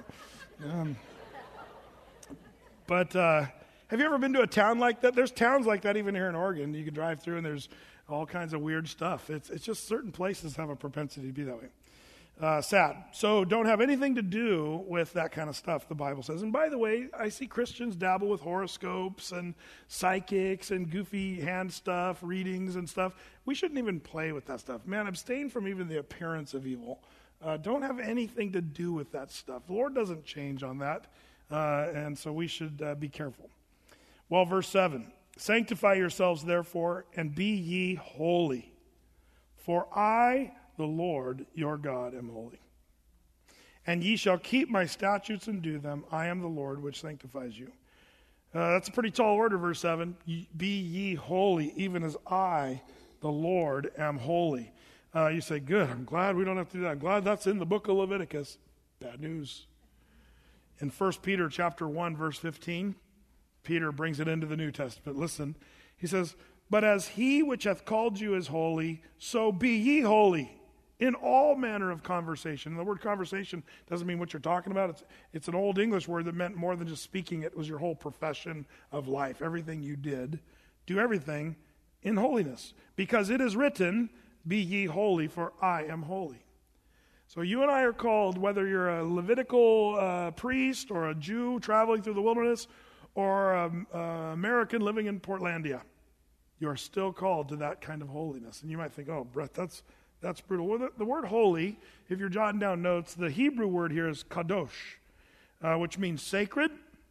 But have you ever been to a town like that? There's towns like that even here in Oregon. You can drive through and there's all kinds of weird stuff. It's just certain places have a propensity to be that way. Sad. So don't have anything to do with that kind of stuff, the Bible says. And by the way, I see Christians dabble with horoscopes and psychics and goofy hand stuff, readings and stuff. We shouldn't even play with that stuff. Man, abstain from even the appearance of evil. Don't have anything to do with that stuff. The Lord doesn't change on that. And so we should be careful. Well, verse 7. Sanctify yourselves, therefore, and be ye holy. For I, the Lord, your God, am holy. And ye shall keep my statutes and do them. I am the Lord which sanctifies you. That's a pretty tall order, verse 7. Be ye holy, even as I, the Lord, am holy. You say, good, I'm glad we don't have to do that. I'm glad that's in the book of Leviticus. Bad news. In 1 Peter chapter 1, verse 15, Peter brings it into the New Testament. Listen, he says, but as he which hath called you is holy, so be ye holy in all manner of conversation. And the word conversation doesn't mean what you're talking about. It's an old English word that meant more than just speaking. It was your whole profession of life. Everything you did, do everything in holiness. Because it is written, be ye holy, for I am holy. So you and I are called, whether you're a Levitical priest or a Jew traveling through the wilderness or an American living in Portlandia, you are still called to that kind of holiness. And you might think, oh, Brett, that's brutal. Well, the word holy, if you're jotting down notes, the Hebrew word here is kadosh, which means sacred,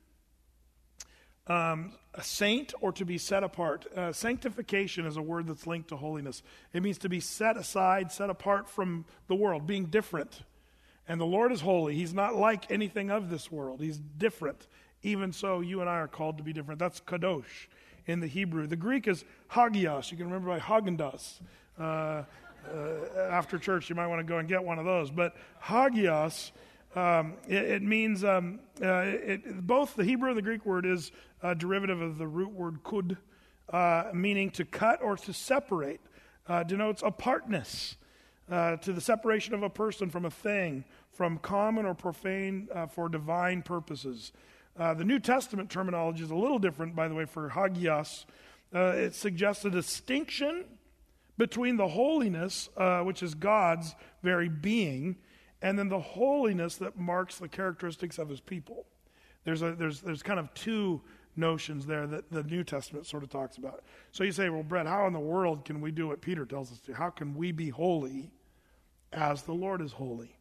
a saint, or to be set apart. Sanctification is a word that's linked to holiness. It means to be set aside, set apart from the world, being different. And the Lord is holy. He's not like anything of this world. He's different. Even so, you and I are called to be different. That's kadosh in the Hebrew. The Greek is hagios. You can remember by Haagen-Dazs. After church, you might want to go and get one of those. But hagios, it means, both the Hebrew and the Greek word is a derivative of the root word kud, meaning to cut or to separate, denotes apartness, to the separation of a person from a thing, from common or profane for divine purposes. The New Testament terminology is a little different, by the way, for hagios. It suggests a distinction between the holiness, which is God's very being, and then the holiness that marks the characteristics of his people. There's kind of two notions there that the New Testament sort of talks about. So you say, well, Brett, how in the world can we do what Peter tells us to? How can we be holy as the Lord is holy?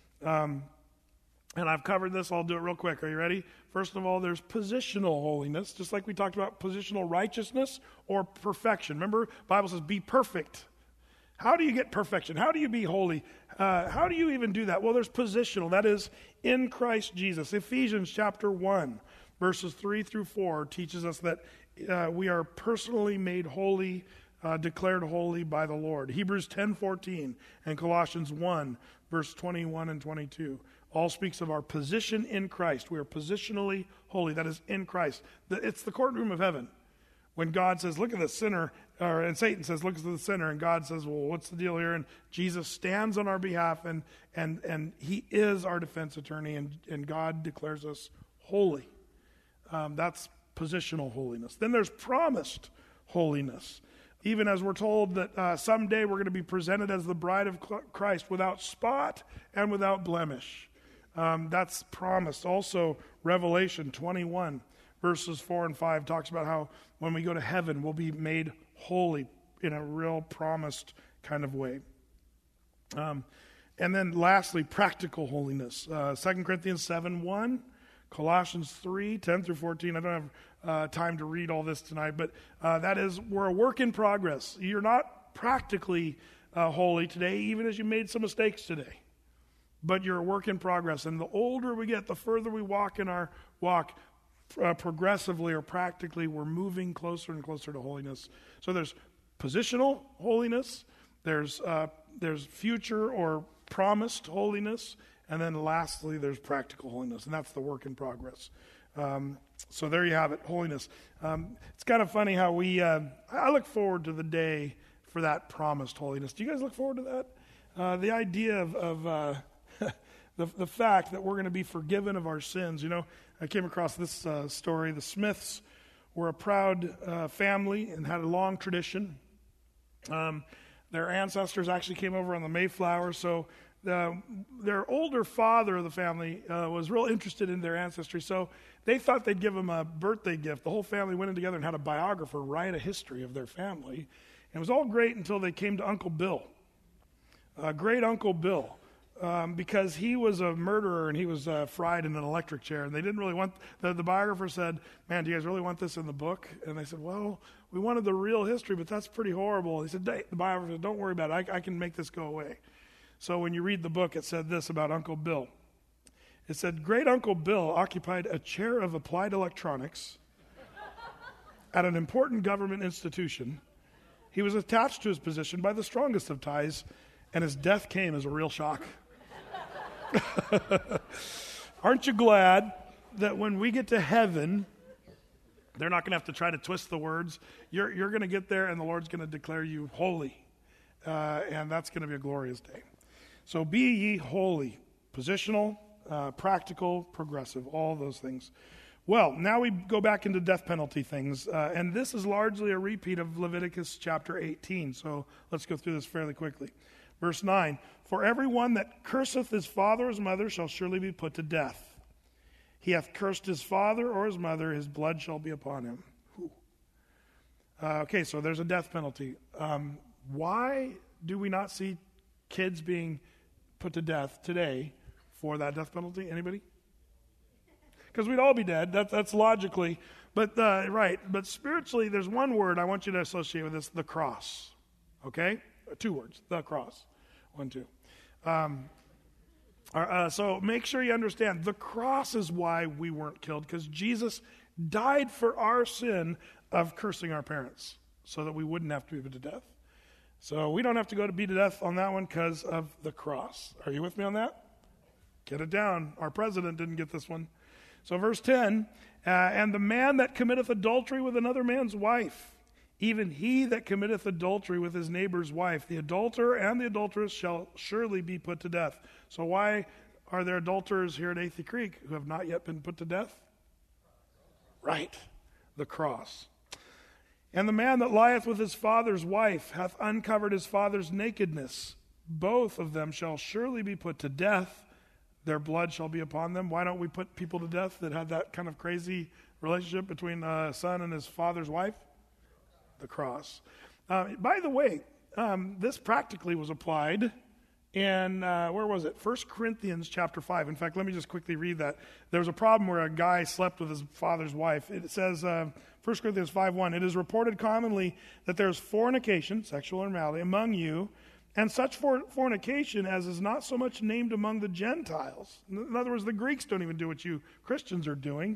And I've covered this. I'll do it real quick. Are you ready? First of all, there's positional holiness, just like we talked about positional righteousness or perfection. Remember, the Bible says, be perfect. How do you get perfection? How do you be holy? How do you even do that? Well, there's positional. That is, in Christ Jesus. Ephesians chapter 1, verses 3 through 4 teaches us that we are personally made holy, declared holy by the Lord. Hebrews 10:14 and Colossians 1, verse 21 and 22. All speaks of our position in Christ. We are positionally holy. That is in Christ. It's the courtroom of heaven. When God says, look at the sinner, and Satan says, look at the sinner, and God says, well, what's the deal here? And Jesus stands on our behalf, and he is our defense attorney, and God declares us holy. That's positional holiness. Then there's promised holiness. Even as we're told that someday we're going to be presented as the bride of Christ without spot and without blemish. That's promised. Also, Revelation 21, verses 4 and 5 talks about how when we go to heaven, we'll be made holy in a real promised kind of way. And then lastly, practical holiness. 2 Corinthians 7:1, Colossians 3:10 through 14. I don't have time to read all this tonight, but that is, we're a work in progress. You're not practically holy today, even as you made some mistakes today. But you're a work in progress. And the older we get, the further we walk in our walk, progressively or practically, we're moving closer and closer to holiness. So there's positional holiness, there's future or promised holiness, and then lastly, there's practical holiness, and that's the work in progress. So there you have it, holiness. It's kind of funny how I look forward to the day for that promised holiness. Do you guys look forward to that? The idea of the fact that we're going to be forgiven of our sins. You know, I came across this story. The Smiths were a proud family and had a long tradition. Their ancestors actually came over on the Mayflower, so their older father of the family was real interested in their ancestry, so they thought they'd give him a birthday gift. The whole family went in together and had a biographer write a history of their family. And it was all great until they came to Uncle Bill, great Uncle Bill. Because he was a murderer and he was fried in an electric chair. And they didn't really want, the biographer said, man, do you guys really want this in the book? And they said, well, we wanted the real history, but that's pretty horrible. He said, the biographer said, don't worry about it. I can make this go away. So when you read the book, it said this about Uncle Bill. It said, great Uncle Bill occupied a chair of applied electronics at an important government institution. He was attached to his position by the strongest of ties, and his death came as a real shock. Aren't you glad that when we get to heaven, they're not going to have to try to twist the words? You're going to get there, and the Lord's going to declare you holy, and that's going to be a glorious day. So be ye holy, positional, practical, progressive, all those things. Well, now we go back into death penalty things, and this is largely a repeat of Leviticus chapter 18, so let's go through this fairly quickly. Verse 9, for everyone that curseth his father or his mother shall surely be put to death. He hath cursed his father or his mother, his blood shall be upon him. Okay, so there's a death penalty. Why do we not see kids being put to death today for that death penalty? Anybody? Because we'd all be dead. That's logically. But right. But spiritually, there's one word I want you to associate with this: the cross. Okay, 2 words: the cross. 1, 2. So make sure you understand the cross is why we weren't killed, because Jesus died for our sin of cursing our parents, so that we wouldn't have to be put to death. So we don't have to go to be to death on that one because of the cross. Are you with me on that? Get it down. Our president didn't get this one. So verse 10, and the man that committeth adultery with another man's wife, even he that committeth adultery with his neighbor's wife, the adulterer and the adulteress shall surely be put to death. So why are there adulterers here at Athey Creek who have not yet been put to death? Right, the cross. And the man that lieth with his father's wife hath uncovered his father's nakedness. Both of them shall surely be put to death. Their blood shall be upon them. Why don't we put people to death that had that kind of crazy relationship between a son and his father's wife? The cross. By the way, this practically was applied in, where was it? 1 Corinthians chapter 5. In fact, let me just quickly read that. There was a problem where a guy slept with his father's wife. It says, 1 Corinthians 5:1, it is reported commonly that there's fornication, sexual immorality, among you, and such fornication as is not so much named among the Gentiles. In other words, the Greeks don't even do what you Christians are doing.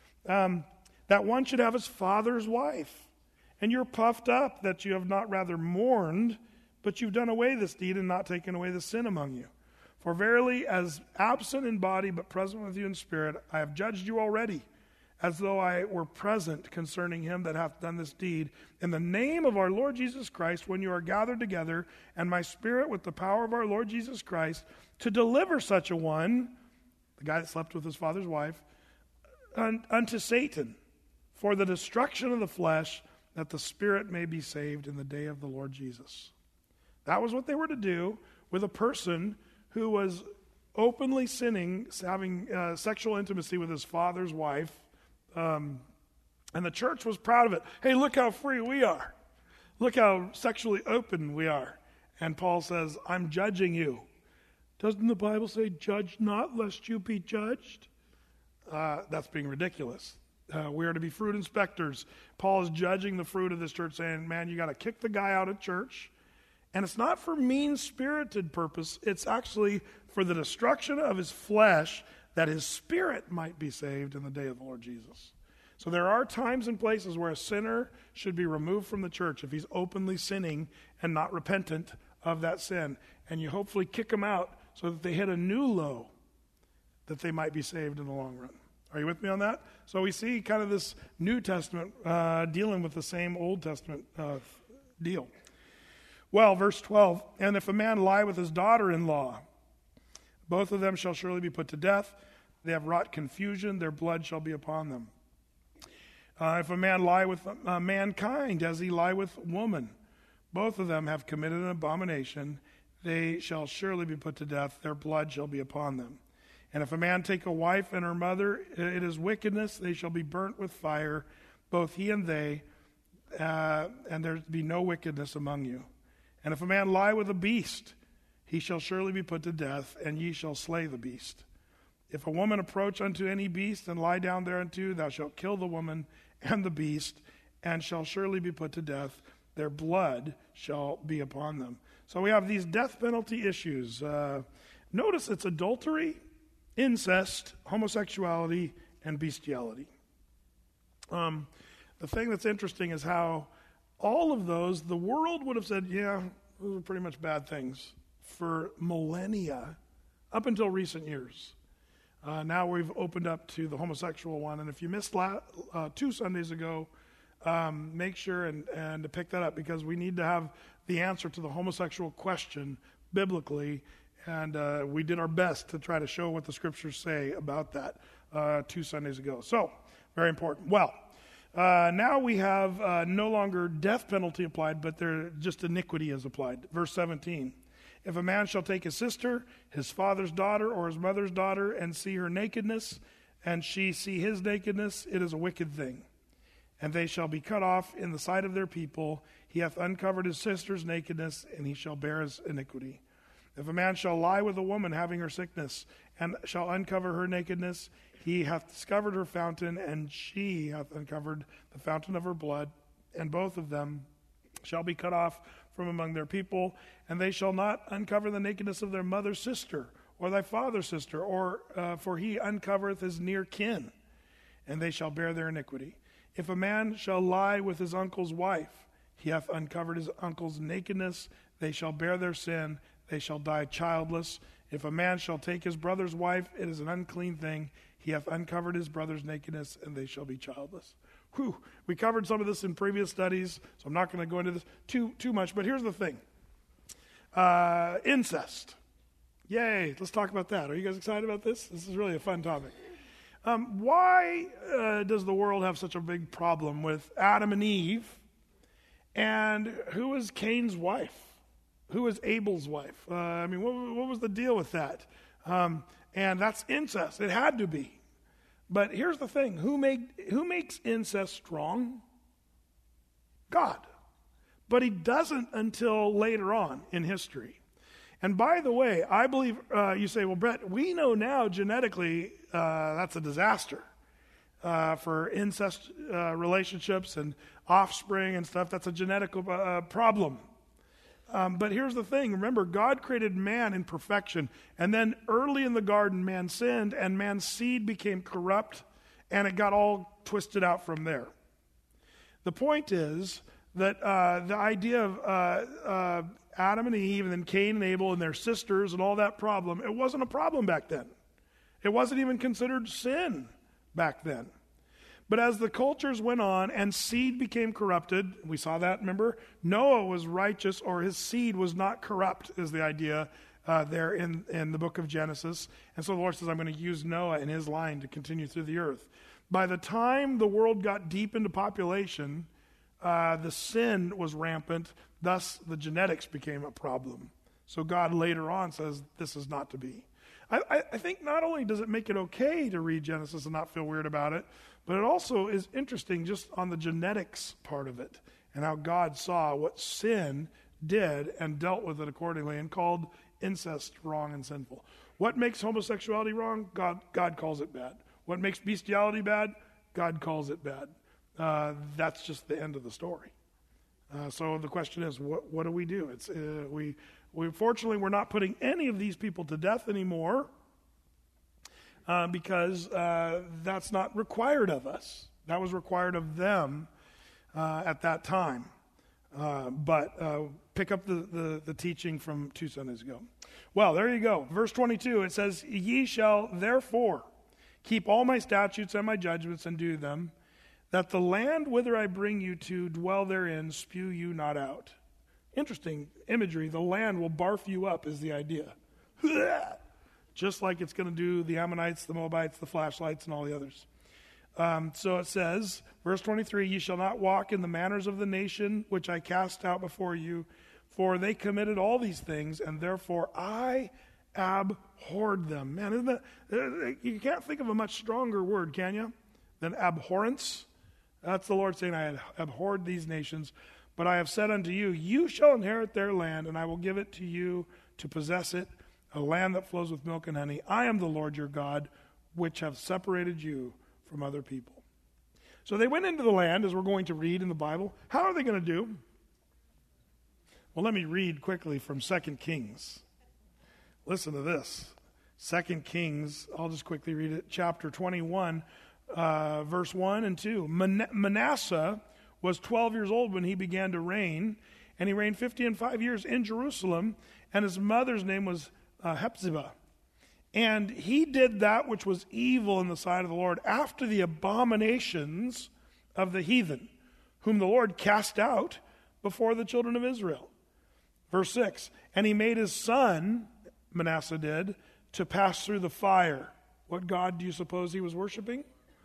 That one should have his father's wife. And you're puffed up that you have not rather mourned, but you've done away this deed and not taken away the sin among you. For verily, as absent in body but present with you in spirit, I have judged you already, as though I were present concerning him that hath done this deed. In the name of our Lord Jesus Christ, when you are gathered together, and my spirit with the power of our Lord Jesus Christ, to deliver such a one, the guy that slept with his father's wife, unto Satan, for the destruction of the flesh, that the spirit may be saved in the day of the Lord Jesus. That was what they were to do with a person who was openly sinning, having sexual intimacy with his father's wife. And the church was proud of it. Hey, look how free we are. Look how sexually open we are. And Paul says, I'm judging you. Doesn't the Bible say, judge not lest you be judged? That's being ridiculous. We are to be fruit inspectors. Paul is judging the fruit of this church, saying, man, you got to kick the guy out of church. And it's not for mean-spirited purpose. It's actually for the destruction of his flesh, that his spirit might be saved in the day of the Lord Jesus. So there are times and places where a sinner should be removed from the church if he's openly sinning and not repentant of that sin. And you hopefully kick them out so that they hit a new low, that they might be saved in the long run. Are you with me on that? So we see kind of this New Testament dealing with the same Old Testament deal. Well, verse 12, and if a man lie with his daughter-in-law, both of them shall surely be put to death. They have wrought confusion, their blood shall be upon them. If a man lie with mankind, as he lie with woman, both of them have committed an abomination. They shall surely be put to death, their blood shall be upon them. And if a man take a wife and her mother, it is wickedness, they shall be burnt with fire, both he and they, and there be no wickedness among you. And if a man lie with a beast, he shall surely be put to death, and ye shall slay the beast. If a woman approach unto any beast and lie down thereunto, thou shalt kill the woman and the beast, and shall surely be put to death. Their blood shall be upon them. So we have these death penalty issues. Notice it's adultery, incest, homosexuality, and bestiality. The thing that's interesting is how all of those, the world would have said, yeah, those are pretty much bad things for millennia, up until recent years. Now we've opened up to the homosexual one, and if you missed 2 Sundays ago, make sure and to pick that up, because we need to have the answer to the homosexual question biblically, and we did our best to try to show what the scriptures say about that 2 Sundays ago. So, very important. Well, now we have no longer death penalty applied, but just iniquity is applied. Verse 17. If a man shall take his sister, his father's daughter, or his mother's daughter, and see her nakedness, and she see his nakedness, it is a wicked thing. And they shall be cut off in the sight of their people. He hath uncovered his sister's nakedness, and he shall bear his iniquity. If a man shall lie with a woman having her sickness, and shall uncover her nakedness, he hath discovered her fountain, and she hath uncovered the fountain of her blood, and both of them shall be cut off from among their people, and they shall not uncover the nakedness of their mother's sister, or thy father's sister, or for he uncovereth his near kin, and they shall bear their iniquity. If a man shall lie with his uncle's wife, he hath uncovered his uncle's nakedness, they shall bear their sin, they shall die childless. If a man shall take his brother's wife, it is an unclean thing, he hath uncovered his brother's nakedness, and they shall be childless. Whew. We covered some of this in previous studies, so I'm not going to go into this too much, but here's the thing. Incest. Yay, let's talk about that. Are you guys excited about this? This is really a fun topic. Why does the world have such a big problem with Adam and Eve? And who was Cain's wife? Who was Abel's wife? What was the deal with that? And that's incest. It had to be. But here's the thing. Who makes incest strong? God. But he doesn't until later on in history. And by the way, I believe, you say, well, Brett, we know now genetically that's a disaster for incest relationships and offspring and stuff. That's a genetic problem. But here's the thing. Remember, God created man in perfection. And then early in the garden, man sinned, and man's seed became corrupt, and it got all twisted out from there. The point is that the idea of Adam and Eve, and then Cain and Abel and their sisters and all that problem, it wasn't a problem back then. It wasn't even considered sin back then. But as the cultures went on and seed became corrupted, we saw that, remember? Noah was righteous, or his seed was not corrupt, is the idea there in the book of Genesis. And so the Lord says, I'm going to use Noah and his line to continue through the earth. By the time the world got deep into population, the sin was rampant, thus the genetics became a problem. So God later on says, this is not to be. I think not only does it make it okay to read Genesis and not feel weird about it, but it also is interesting just on the genetics part of it and how God saw what sin did and dealt with it accordingly and called incest wrong and sinful. What makes homosexuality wrong? God calls it bad. What makes bestiality bad? God calls it bad. That's just the end of the story. So the question is, what do we do? We fortunately, we're not putting any of these people to death anymore because that's not required of us. That was required of them at that time. But pick up the teaching from 2 Sundays ago. Well, there you go. Verse 22, it says, Ye shall therefore keep all my statutes and my judgments and do them, that the land whither I bring you to dwell therein spew you not out. Interesting imagery. The land will barf you up is the idea. Just like it's going to do the Ammonites, the Moabites, the flashlights, and all the others. So it says, verse 23, Ye shall not walk in the manners of the nation which I cast out before you, for they committed all these things, and therefore I abhorred them. Man, isn't that, you can't think of a much stronger word, can you, than abhorrence? That's the Lord saying, I abhorred these nations, but I have said unto you, you shall inherit their land, and I will give it to you to possess it, a land that flows with milk and honey. I am the Lord your God, which have separated you from other people. So they went into the land, as we're going to read in the Bible. How are they going to do? Well, let me read quickly from 2 Kings. Listen to this. 2 Kings, I'll just quickly read it, chapter 21, verse 1 and 2. Manasseh was 12 years old when he began to reign, and he reigned 55 years in Jerusalem, and his mother's name was Hephzibah. And he did that which was evil in the sight of the Lord after the abominations of the heathen, whom the Lord cast out before the children of Israel. Verse 6, and he made his son, Manasseh did, to pass through the fire. What god do you suppose he was worshiping?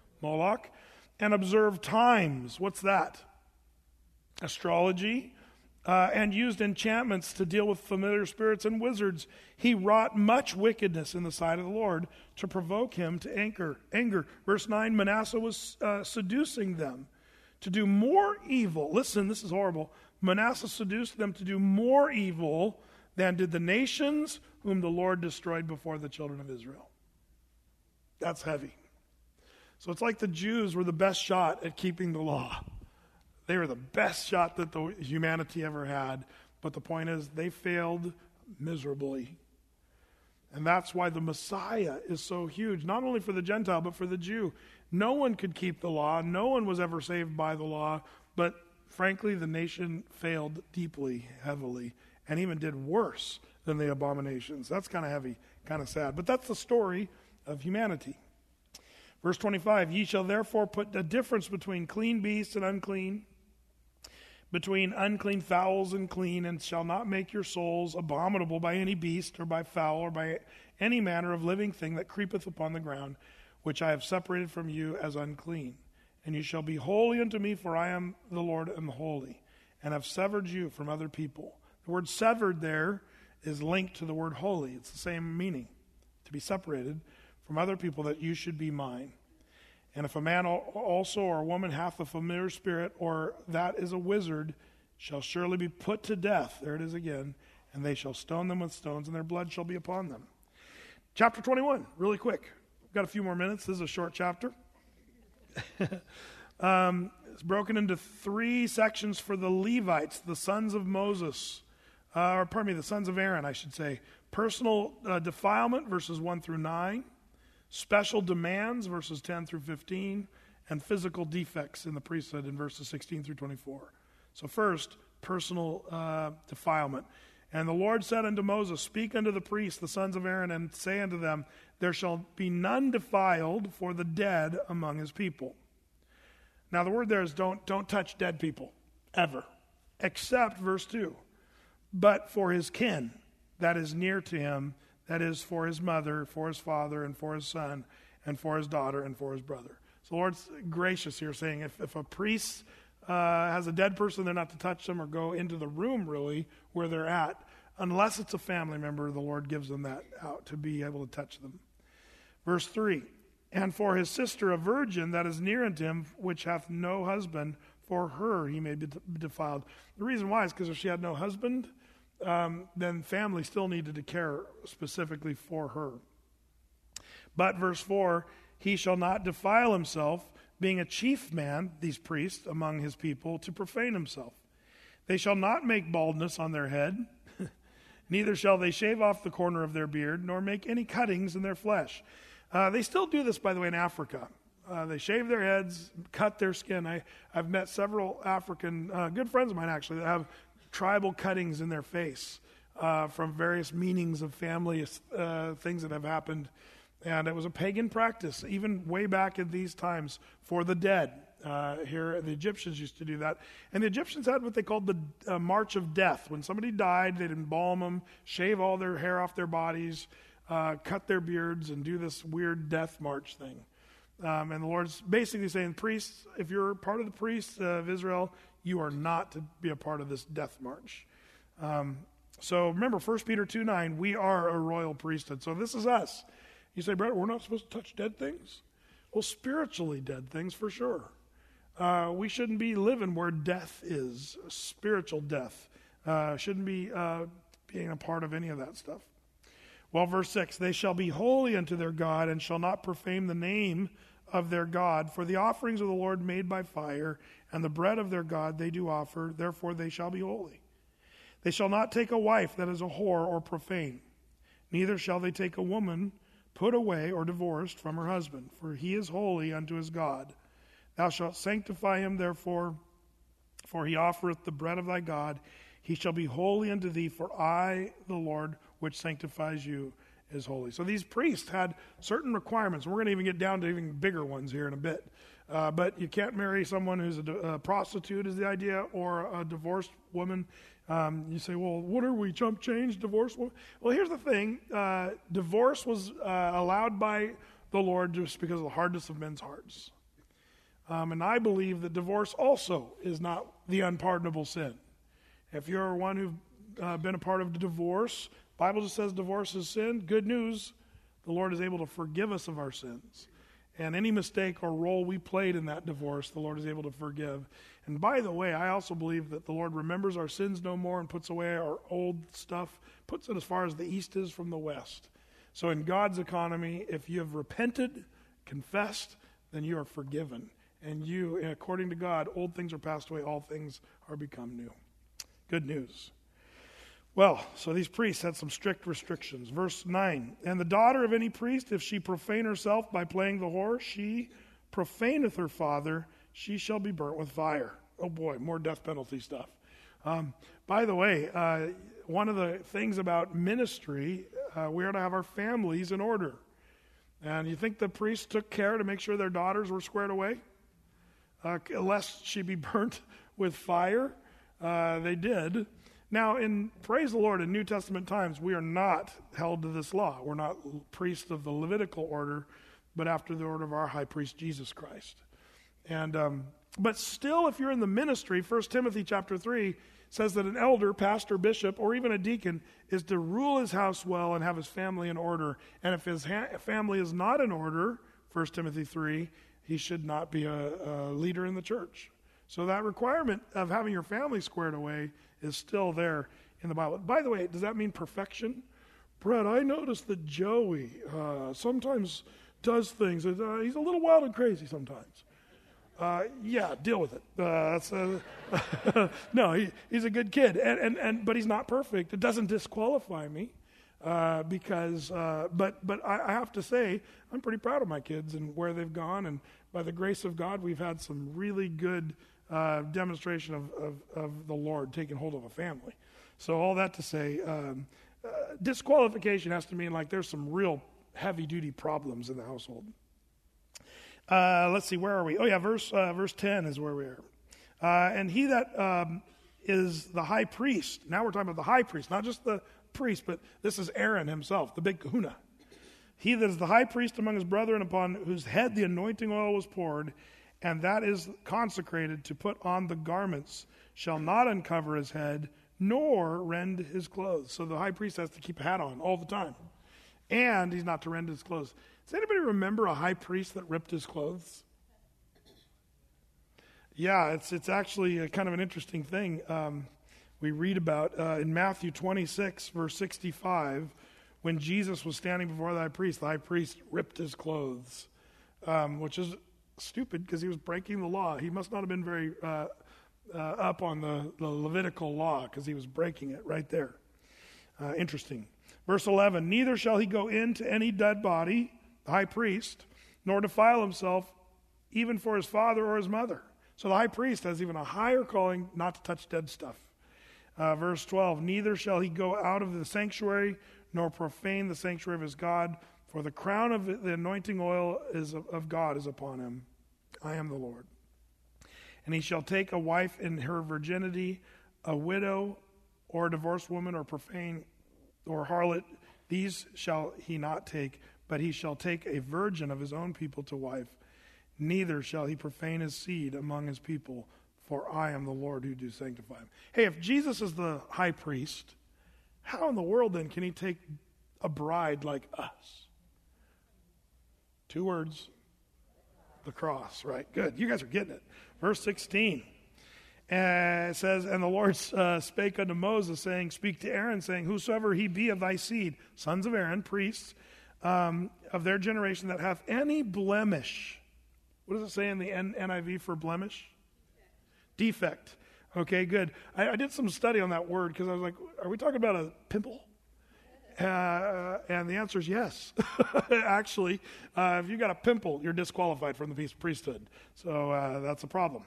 Moloch. And observe times. What's that? Astrology. and used enchantments to deal with familiar spirits and wizards. He wrought much wickedness in the sight of the Lord to provoke him to anger. Verse 9, Manasseh was seducing them to do more evil. Listen, this is horrible. Manasseh seduced them to do more evil than did the nations whom the Lord destroyed before the children of Israel. That's heavy. So it's like the Jews were the best shot at keeping the law. They were the best shot that the humanity ever had. But the point is, they failed miserably. And that's why the Messiah is so huge, not only for the Gentile, but for the Jew. No one could keep the law. No one was ever saved by the law. But frankly, the nation failed deeply, heavily, and even did worse than the abominations. That's kind of heavy, kind of sad. But that's the story of humanity. Verse 25, ye shall therefore put a difference between clean beasts and unclean, between unclean fowls and clean, and shall not make your souls abominable by any beast or by fowl or by any manner of living thing that creepeth upon the ground, which I have separated from you as unclean. And you shall be holy unto me, for I am the Lord and holy, and have severed you from other people. The word severed there is linked to the word holy. It's the same meaning, to be separated from other people, that you should be mine. And if a man also or a woman hath a familiar spirit, or that is a wizard, shall surely be put to death. There it is again. And they shall stone them with stones, and their blood shall be upon them. Chapter 21, really quick. We've got a few more minutes. This is a short chapter. It's broken into 3 sections for the Levites, the sons of Moses. The sons of Aaron, I should say. Personal defilement, verses 1 through 9. Special demands, verses 10 through 15, and physical defects in the priesthood in verses 16 through 24. So first, personal defilement. And the Lord said unto Moses, speak unto the priests, the sons of Aaron, and say unto them, there shall be none defiled for the dead among his people. Now the word there is don't touch dead people, ever. Except, verse 2, but for his kin that is near to him, that is, for his mother, for his father, and for his son, and for his daughter, and for his brother. So the Lord's gracious here, saying if a priest has a dead person, they're not to touch them or go into the room, really, where they're at, unless it's a family member. The Lord gives them that out to be able to touch them. Verse 3, and for his sister, a virgin that is near unto him, which hath no husband, for her he may be defiled. The reason why is because if she had no husband, then family still needed to care specifically for her. But verse 4, he shall not defile himself, being a chief man, these priests, among his people, to profane himself. They shall not make baldness on their head, neither shall they shave off the corner of their beard, nor make any cuttings in their flesh. They still do this, by the way, in Africa. They shave their heads, cut their skin. I've met several African, good friends of mine actually, that have tribal cuttings in their face from various meanings of family things that have happened. And it was a pagan practice, even way back in these times, for the dead. Here, the Egyptians used to do that. And the Egyptians had what they called the March of Death. When somebody died, they'd embalm them, shave all their hair off their bodies, cut their beards, and do this weird death march thing. And the Lord's basically saying, priests, if you're part of the priests of Israel, you are not to be a part of this death march. So remember, 1 Peter 2:9, we are a royal priesthood. So this is us. You say, Brett, we're not supposed to touch dead things? Well, spiritually dead things for sure. We shouldn't be living where death is, spiritual death. Shouldn't be being a part of any of that stuff. Well, verse 6, they shall be holy unto their God, and shall not profane the name of their God. For the offerings of the Lord made by fire, and the bread of their God they do offer, therefore they shall be holy. They shall not take a wife that is a whore or profane. Neither shall they take a woman put away or divorced from her husband, for he is holy unto his God. Thou shalt sanctify him therefore, for he offereth the bread of thy God. He shall be holy unto thee, for I, the Lord, which sanctifies you, is holy. So these priests had certain requirements. We're going to even get down to even bigger ones here in a bit. But you can't marry someone who's a prostitute, is the idea, or a divorced woman. You say, well, what are we, chump change, divorced woman? Well, here's the thing. Divorce was allowed by the Lord just because of the hardness of men's hearts. And I believe that divorce also is not the unpardonable sin. If you're one who've been a part of the divorce, the Bible just says divorce is sin. Good news, the Lord is able to forgive us of our sins. And any mistake or role we played in that divorce, the Lord is able to forgive. And by the way, I also believe that the Lord remembers our sins no more and puts away our old stuff, puts it as far as the east is from the west. So in God's economy, if you have repented, confessed, then you are forgiven. And you, according to God, old things are passed away, all things are become new. Good news. Well, so these priests had some strict restrictions. Verse 9, and the daughter of any priest, if she profane herself by playing the whore, she profaneth her father, she shall be burnt with fire. Oh boy, more death penalty stuff. By the way, one of the things about ministry, we are to have our families in order. And you think the priests took care to make sure their daughters were squared away? Lest she be burnt with fire? They did. Now, praise the Lord, in New Testament times, we are not held to this law. We're not priests of the Levitical order, but after the order of our high priest, Jesus Christ. And but still, if you're in the ministry, 1 Timothy chapter 3 says that an elder, pastor, bishop, or even a deacon is to rule his house well and have his family in order. And if his family is not in order, 1 Timothy 3, he should not be a leader in the church. So that requirement of having your family squared away is still there in the Bible. By the way, does that mean perfection? Brett, I noticed that Joey sometimes does things. He's a little wild and crazy sometimes. Yeah, deal with it. No, he's a good kid, but he's not perfect. It doesn't disqualify me because. But I have to say, I'm pretty proud of my kids and where they've gone, and by the grace of God, we've had some really good demonstration of the Lord taking hold of a family. So all that to say, disqualification has to mean like there's some real heavy-duty problems in the household. Let's see, where are we? Oh yeah, verse 10 is where we are. And he that is the high priest, now we're talking about the high priest, not just the priest, but this is Aaron himself, the big kahuna. He that is the high priest among his brethren, upon whose head the anointing oil was poured, and that is consecrated to put on the garments, shall not uncover his head, nor rend his clothes. So the high priest has to keep a hat on all the time. And he's not to rend his clothes. Does anybody remember a high priest that ripped his clothes? Yeah, it's actually a kind of an interesting thing. We read about in Matthew 26, verse 65, when Jesus was standing before the high priest ripped his clothes, which is stupid because he was breaking the law. He must not have been very up on the Levitical law because he was breaking it right there. Interesting. Verse 11, neither shall he go into any dead body, the high priest, nor defile himself even for his father or his mother. So the high priest has even a higher calling not to touch dead stuff. Verse 12, neither shall he go out of the sanctuary nor profane the sanctuary of his God, for the crown of the anointing oil of God is upon him. I am the Lord. And he shall take a wife in her virginity, a widow or a divorced woman or profane or harlot. These shall he not take, but he shall take a virgin of his own people to wife. Neither shall he profane his seed among his people, for I am the Lord who do sanctify him. Hey, if Jesus is the high priest, how in the world then can he take a bride like us? 2 words. The cross, right? Good. You guys are getting it. Verse 16. It says, and the Lord spake unto Moses, saying, speak to Aaron, saying, whosoever he be of thy seed, sons of Aaron, priests, of their generation that hath any blemish. What does it say in the NIV for blemish? Defect. Okay, good. I did some study on that word because I was like, are we talking about a pimple? And the answer is yes. Actually, if you got a pimple, you're disqualified from the priesthood. So that's a problem.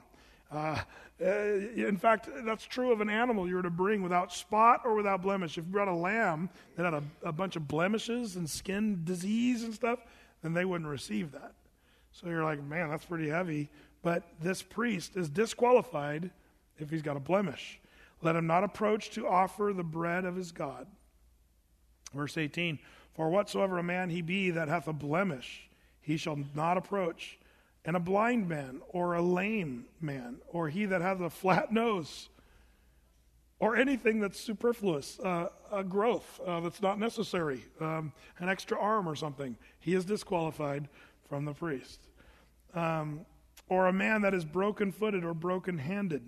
In fact, that's true of an animal you were to bring without spot or without blemish. If you brought a lamb that had a bunch of blemishes and skin disease and stuff, then they wouldn't receive that. So you're like, man, that's pretty heavy. But this priest is disqualified if he's got a blemish. Let him not approach to offer the bread of his God. Verse 18, for whatsoever a man he be that hath a blemish, he shall not approach. And a blind man, or a lame man, or he that hath a flat nose, or anything that's superfluous, a growth that's not necessary, an extra arm or something. He is disqualified from the priest. Or a man that is broken-footed or broken-handed.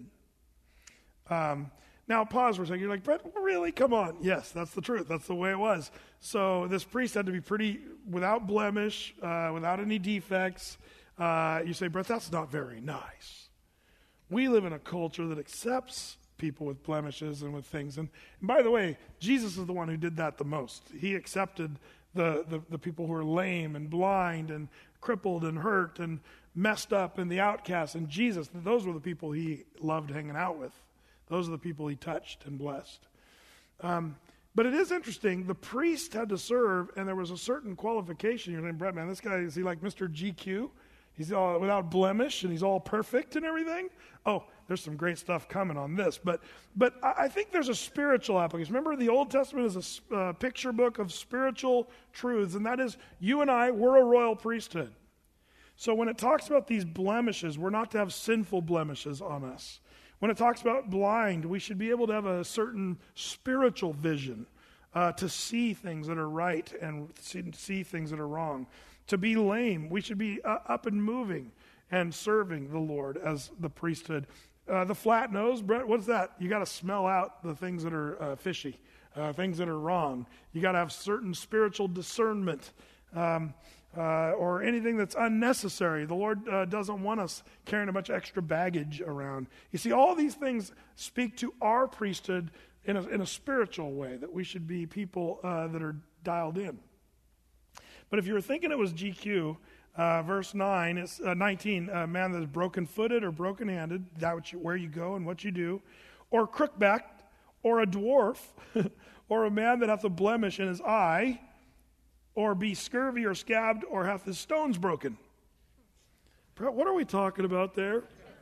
Now, pause for a second. You're like, Brett, really? Come on. Yes, that's the truth. That's the way it was. So this priest had to be pretty, without blemish, without any defects. You say, Brett, that's not very nice. We live in a culture that accepts people with blemishes and with things. And by the way, Jesus is the one who did that the most. He accepted the people who are lame and blind and crippled and hurt and messed up and the outcasts. And Jesus, those were the people he loved hanging out with. Those are the people he touched and blessed. But it is interesting. The priest had to serve, and there was a certain qualification. You're saying, Brett, man, this guy, is he like Mr. GQ? He's all without blemish, and he's all perfect and everything? Oh, there's some great stuff coming on this. But I think there's a spiritual application. Remember, the Old Testament is a picture book of spiritual truths, and that is, you and I, we're a royal priesthood. So when it talks about these blemishes, we're not to have sinful blemishes on us. When it talks about blind, we should be able to have a certain spiritual vision to see things that are right and see things that are wrong. To be lame, we should be up and moving and serving the Lord as the priesthood. The flat nose, Brett, what's that? You got to smell out the things that are fishy, things that are wrong. You got to have certain spiritual discernment. Or anything that's unnecessary. The Lord doesn't want us carrying a bunch of extra baggage around. You see, all these things speak to our priesthood in a spiritual way, that we should be people that are dialed in. But if you were thinking it was GQ, verse 19, a man that is broken-footed or broken-handed, where you go and what you do, or crook-backed, or a dwarf, or a man that hath a blemish in his eye, or be scurvy or scabbed, or hath his stones broken. What are we talking about there? Have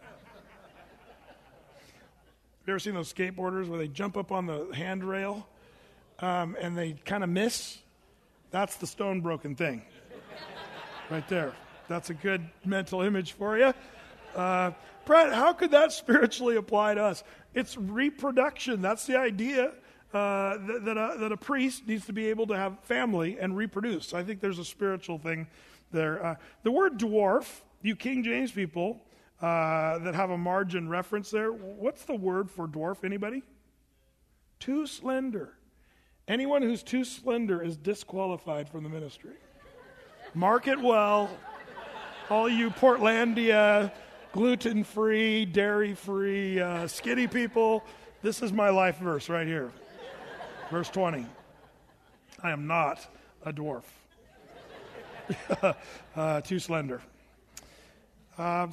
you ever seen those skateboarders where they jump up on the handrail and they kind of miss? That's the stone broken thing right there. That's a good mental image for you. Brett, how could that spiritually apply to us? It's reproduction. That's the idea. That a priest needs to be able to have family and reproduce. I think there's a spiritual thing there. The word dwarf, you King James people that have a margin reference there, what's the word for dwarf? Anybody? Too slender. Anyone who's too slender is disqualified from the ministry. Mark it well. All you Portlandia, gluten-free, dairy-free, skinny people, this is my life verse right here. Verse 20, I am not a dwarf. Too slender. By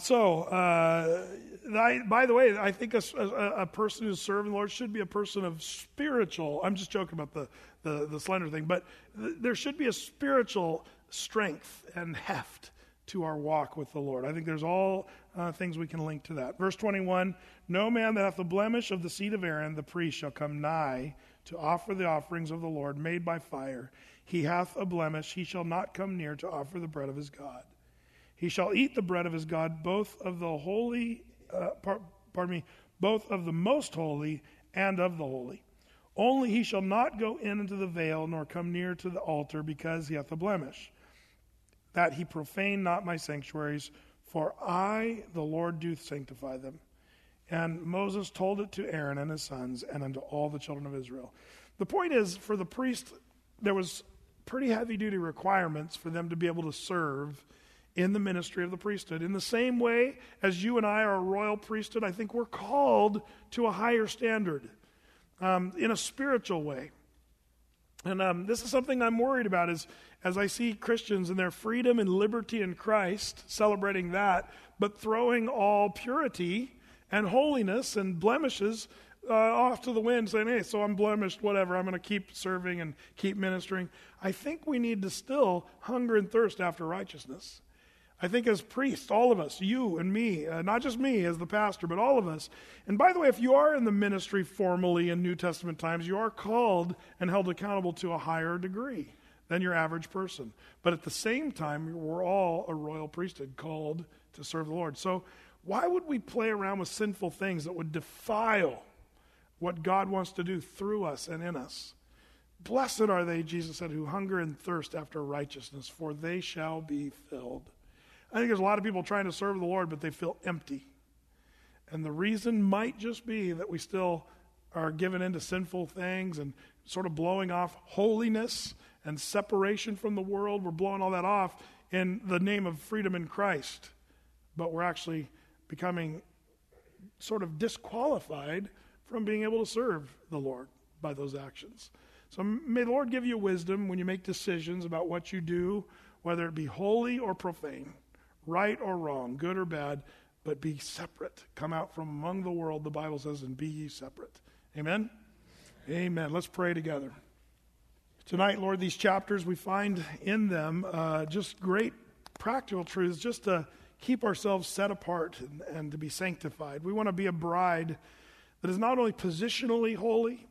the way, I think a person who's serving the Lord should be a person of spiritual, I'm just joking about the slender thing, but there should be a spiritual strength and heft to our walk with the Lord. I think there's all things we can link to that. Verse 21, no man that hath the blemish of the seed of Aaron, the priest, shall come nigh to offer the offerings of the Lord made by fire. He hath a blemish, he shall not come near to offer the bread of his God. He shall eat the bread of his God, both of the holy, both of the most holy and of the holy. Only he shall not go into the veil, nor come near to the altar, because he hath a blemish, that he profane not my sanctuaries, for I, the Lord, do sanctify them. And Moses told it to Aaron and his sons and unto all the children of Israel. The point is, for the priest, there was pretty heavy-duty requirements for them to be able to serve in the ministry of the priesthood. In the same way as you and I are a royal priesthood, I think we're called to a higher standard in a spiritual way. And this is something I'm worried about as I see Christians in their freedom and liberty in Christ, celebrating that, but throwing all purity and holiness and blemishes off to the wind, saying, hey, so I'm blemished, whatever, I'm going to keep serving and keep ministering. I think we need to still hunger and thirst after righteousness. I think as priests, all of us, you and me, not just me as the pastor, but all of us. And by the way, if you are in the ministry formally in New Testament times, you are called and held accountable to a higher degree than your average person. But at the same time, we're all a royal priesthood called to serve the Lord. So why would we play around with sinful things that would defile what God wants to do through us and in us. Blessed are they, Jesus said, who hunger and thirst after righteousness, for they shall be filled. I think there's a lot of people trying to serve the Lord, but they feel empty. And the reason might just be that we still are given into sinful things and sort of blowing off holiness and separation from the world. We're blowing all that off in the name of freedom in Christ. But we're actually becoming sort of disqualified from being able to serve the Lord by those actions. So may the Lord give you wisdom when you make decisions about what you do, whether it be holy or profane, right or wrong, good or bad, but be separate. Come out from among the world, the Bible says, and be ye separate. Amen? Amen. Let's pray together. Tonight, Lord, these chapters, we find in them just great practical truths just to keep ourselves set apart and to be sanctified. We want to be a bride that is not only positionally holy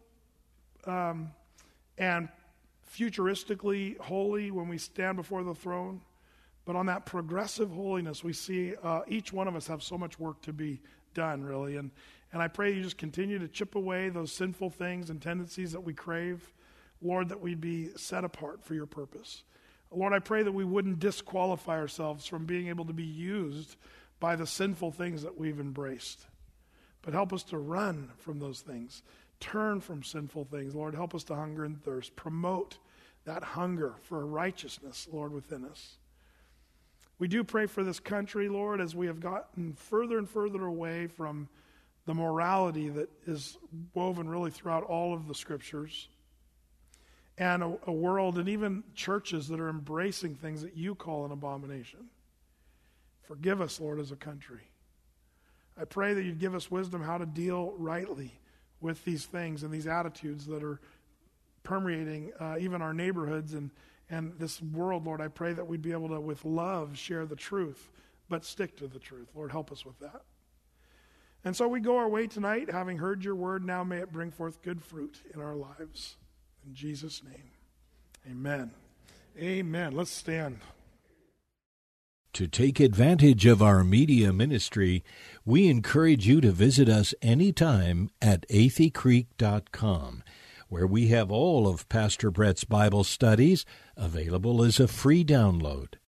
and futuristically holy when we stand before the throne, but on that progressive holiness, we see each one of us have so much work to be done, really. And I pray you just continue to chip away those sinful things and tendencies that we crave. Lord, that we'd be set apart for your purpose. Lord, I pray that we wouldn't disqualify ourselves from being able to be used by the sinful things that we've embraced. But help us to run from those things. Turn from sinful things. Lord, help us to hunger and thirst. Promote that hunger for righteousness, Lord, within us. We do pray for this country, Lord, as we have gotten further and further away from the morality that is woven really throughout all of the scriptures. And a world and even churches that are embracing things that you call an abomination. Forgive us, Lord, as a country. I pray that you'd give us wisdom how to deal rightly with these things and these attitudes that are permeating even our neighborhoods and this world, Lord. I pray that we'd be able to, with love, share the truth, but stick to the truth. Lord, help us with that. And so we go our way tonight, having heard your word. Now may it bring forth good fruit in our lives. In Jesus' name, amen. Amen. Let's stand. To take advantage of our media ministry, we encourage you to visit us anytime at atheycreek.com, where we have all of Pastor Brett's Bible studies available as a free download.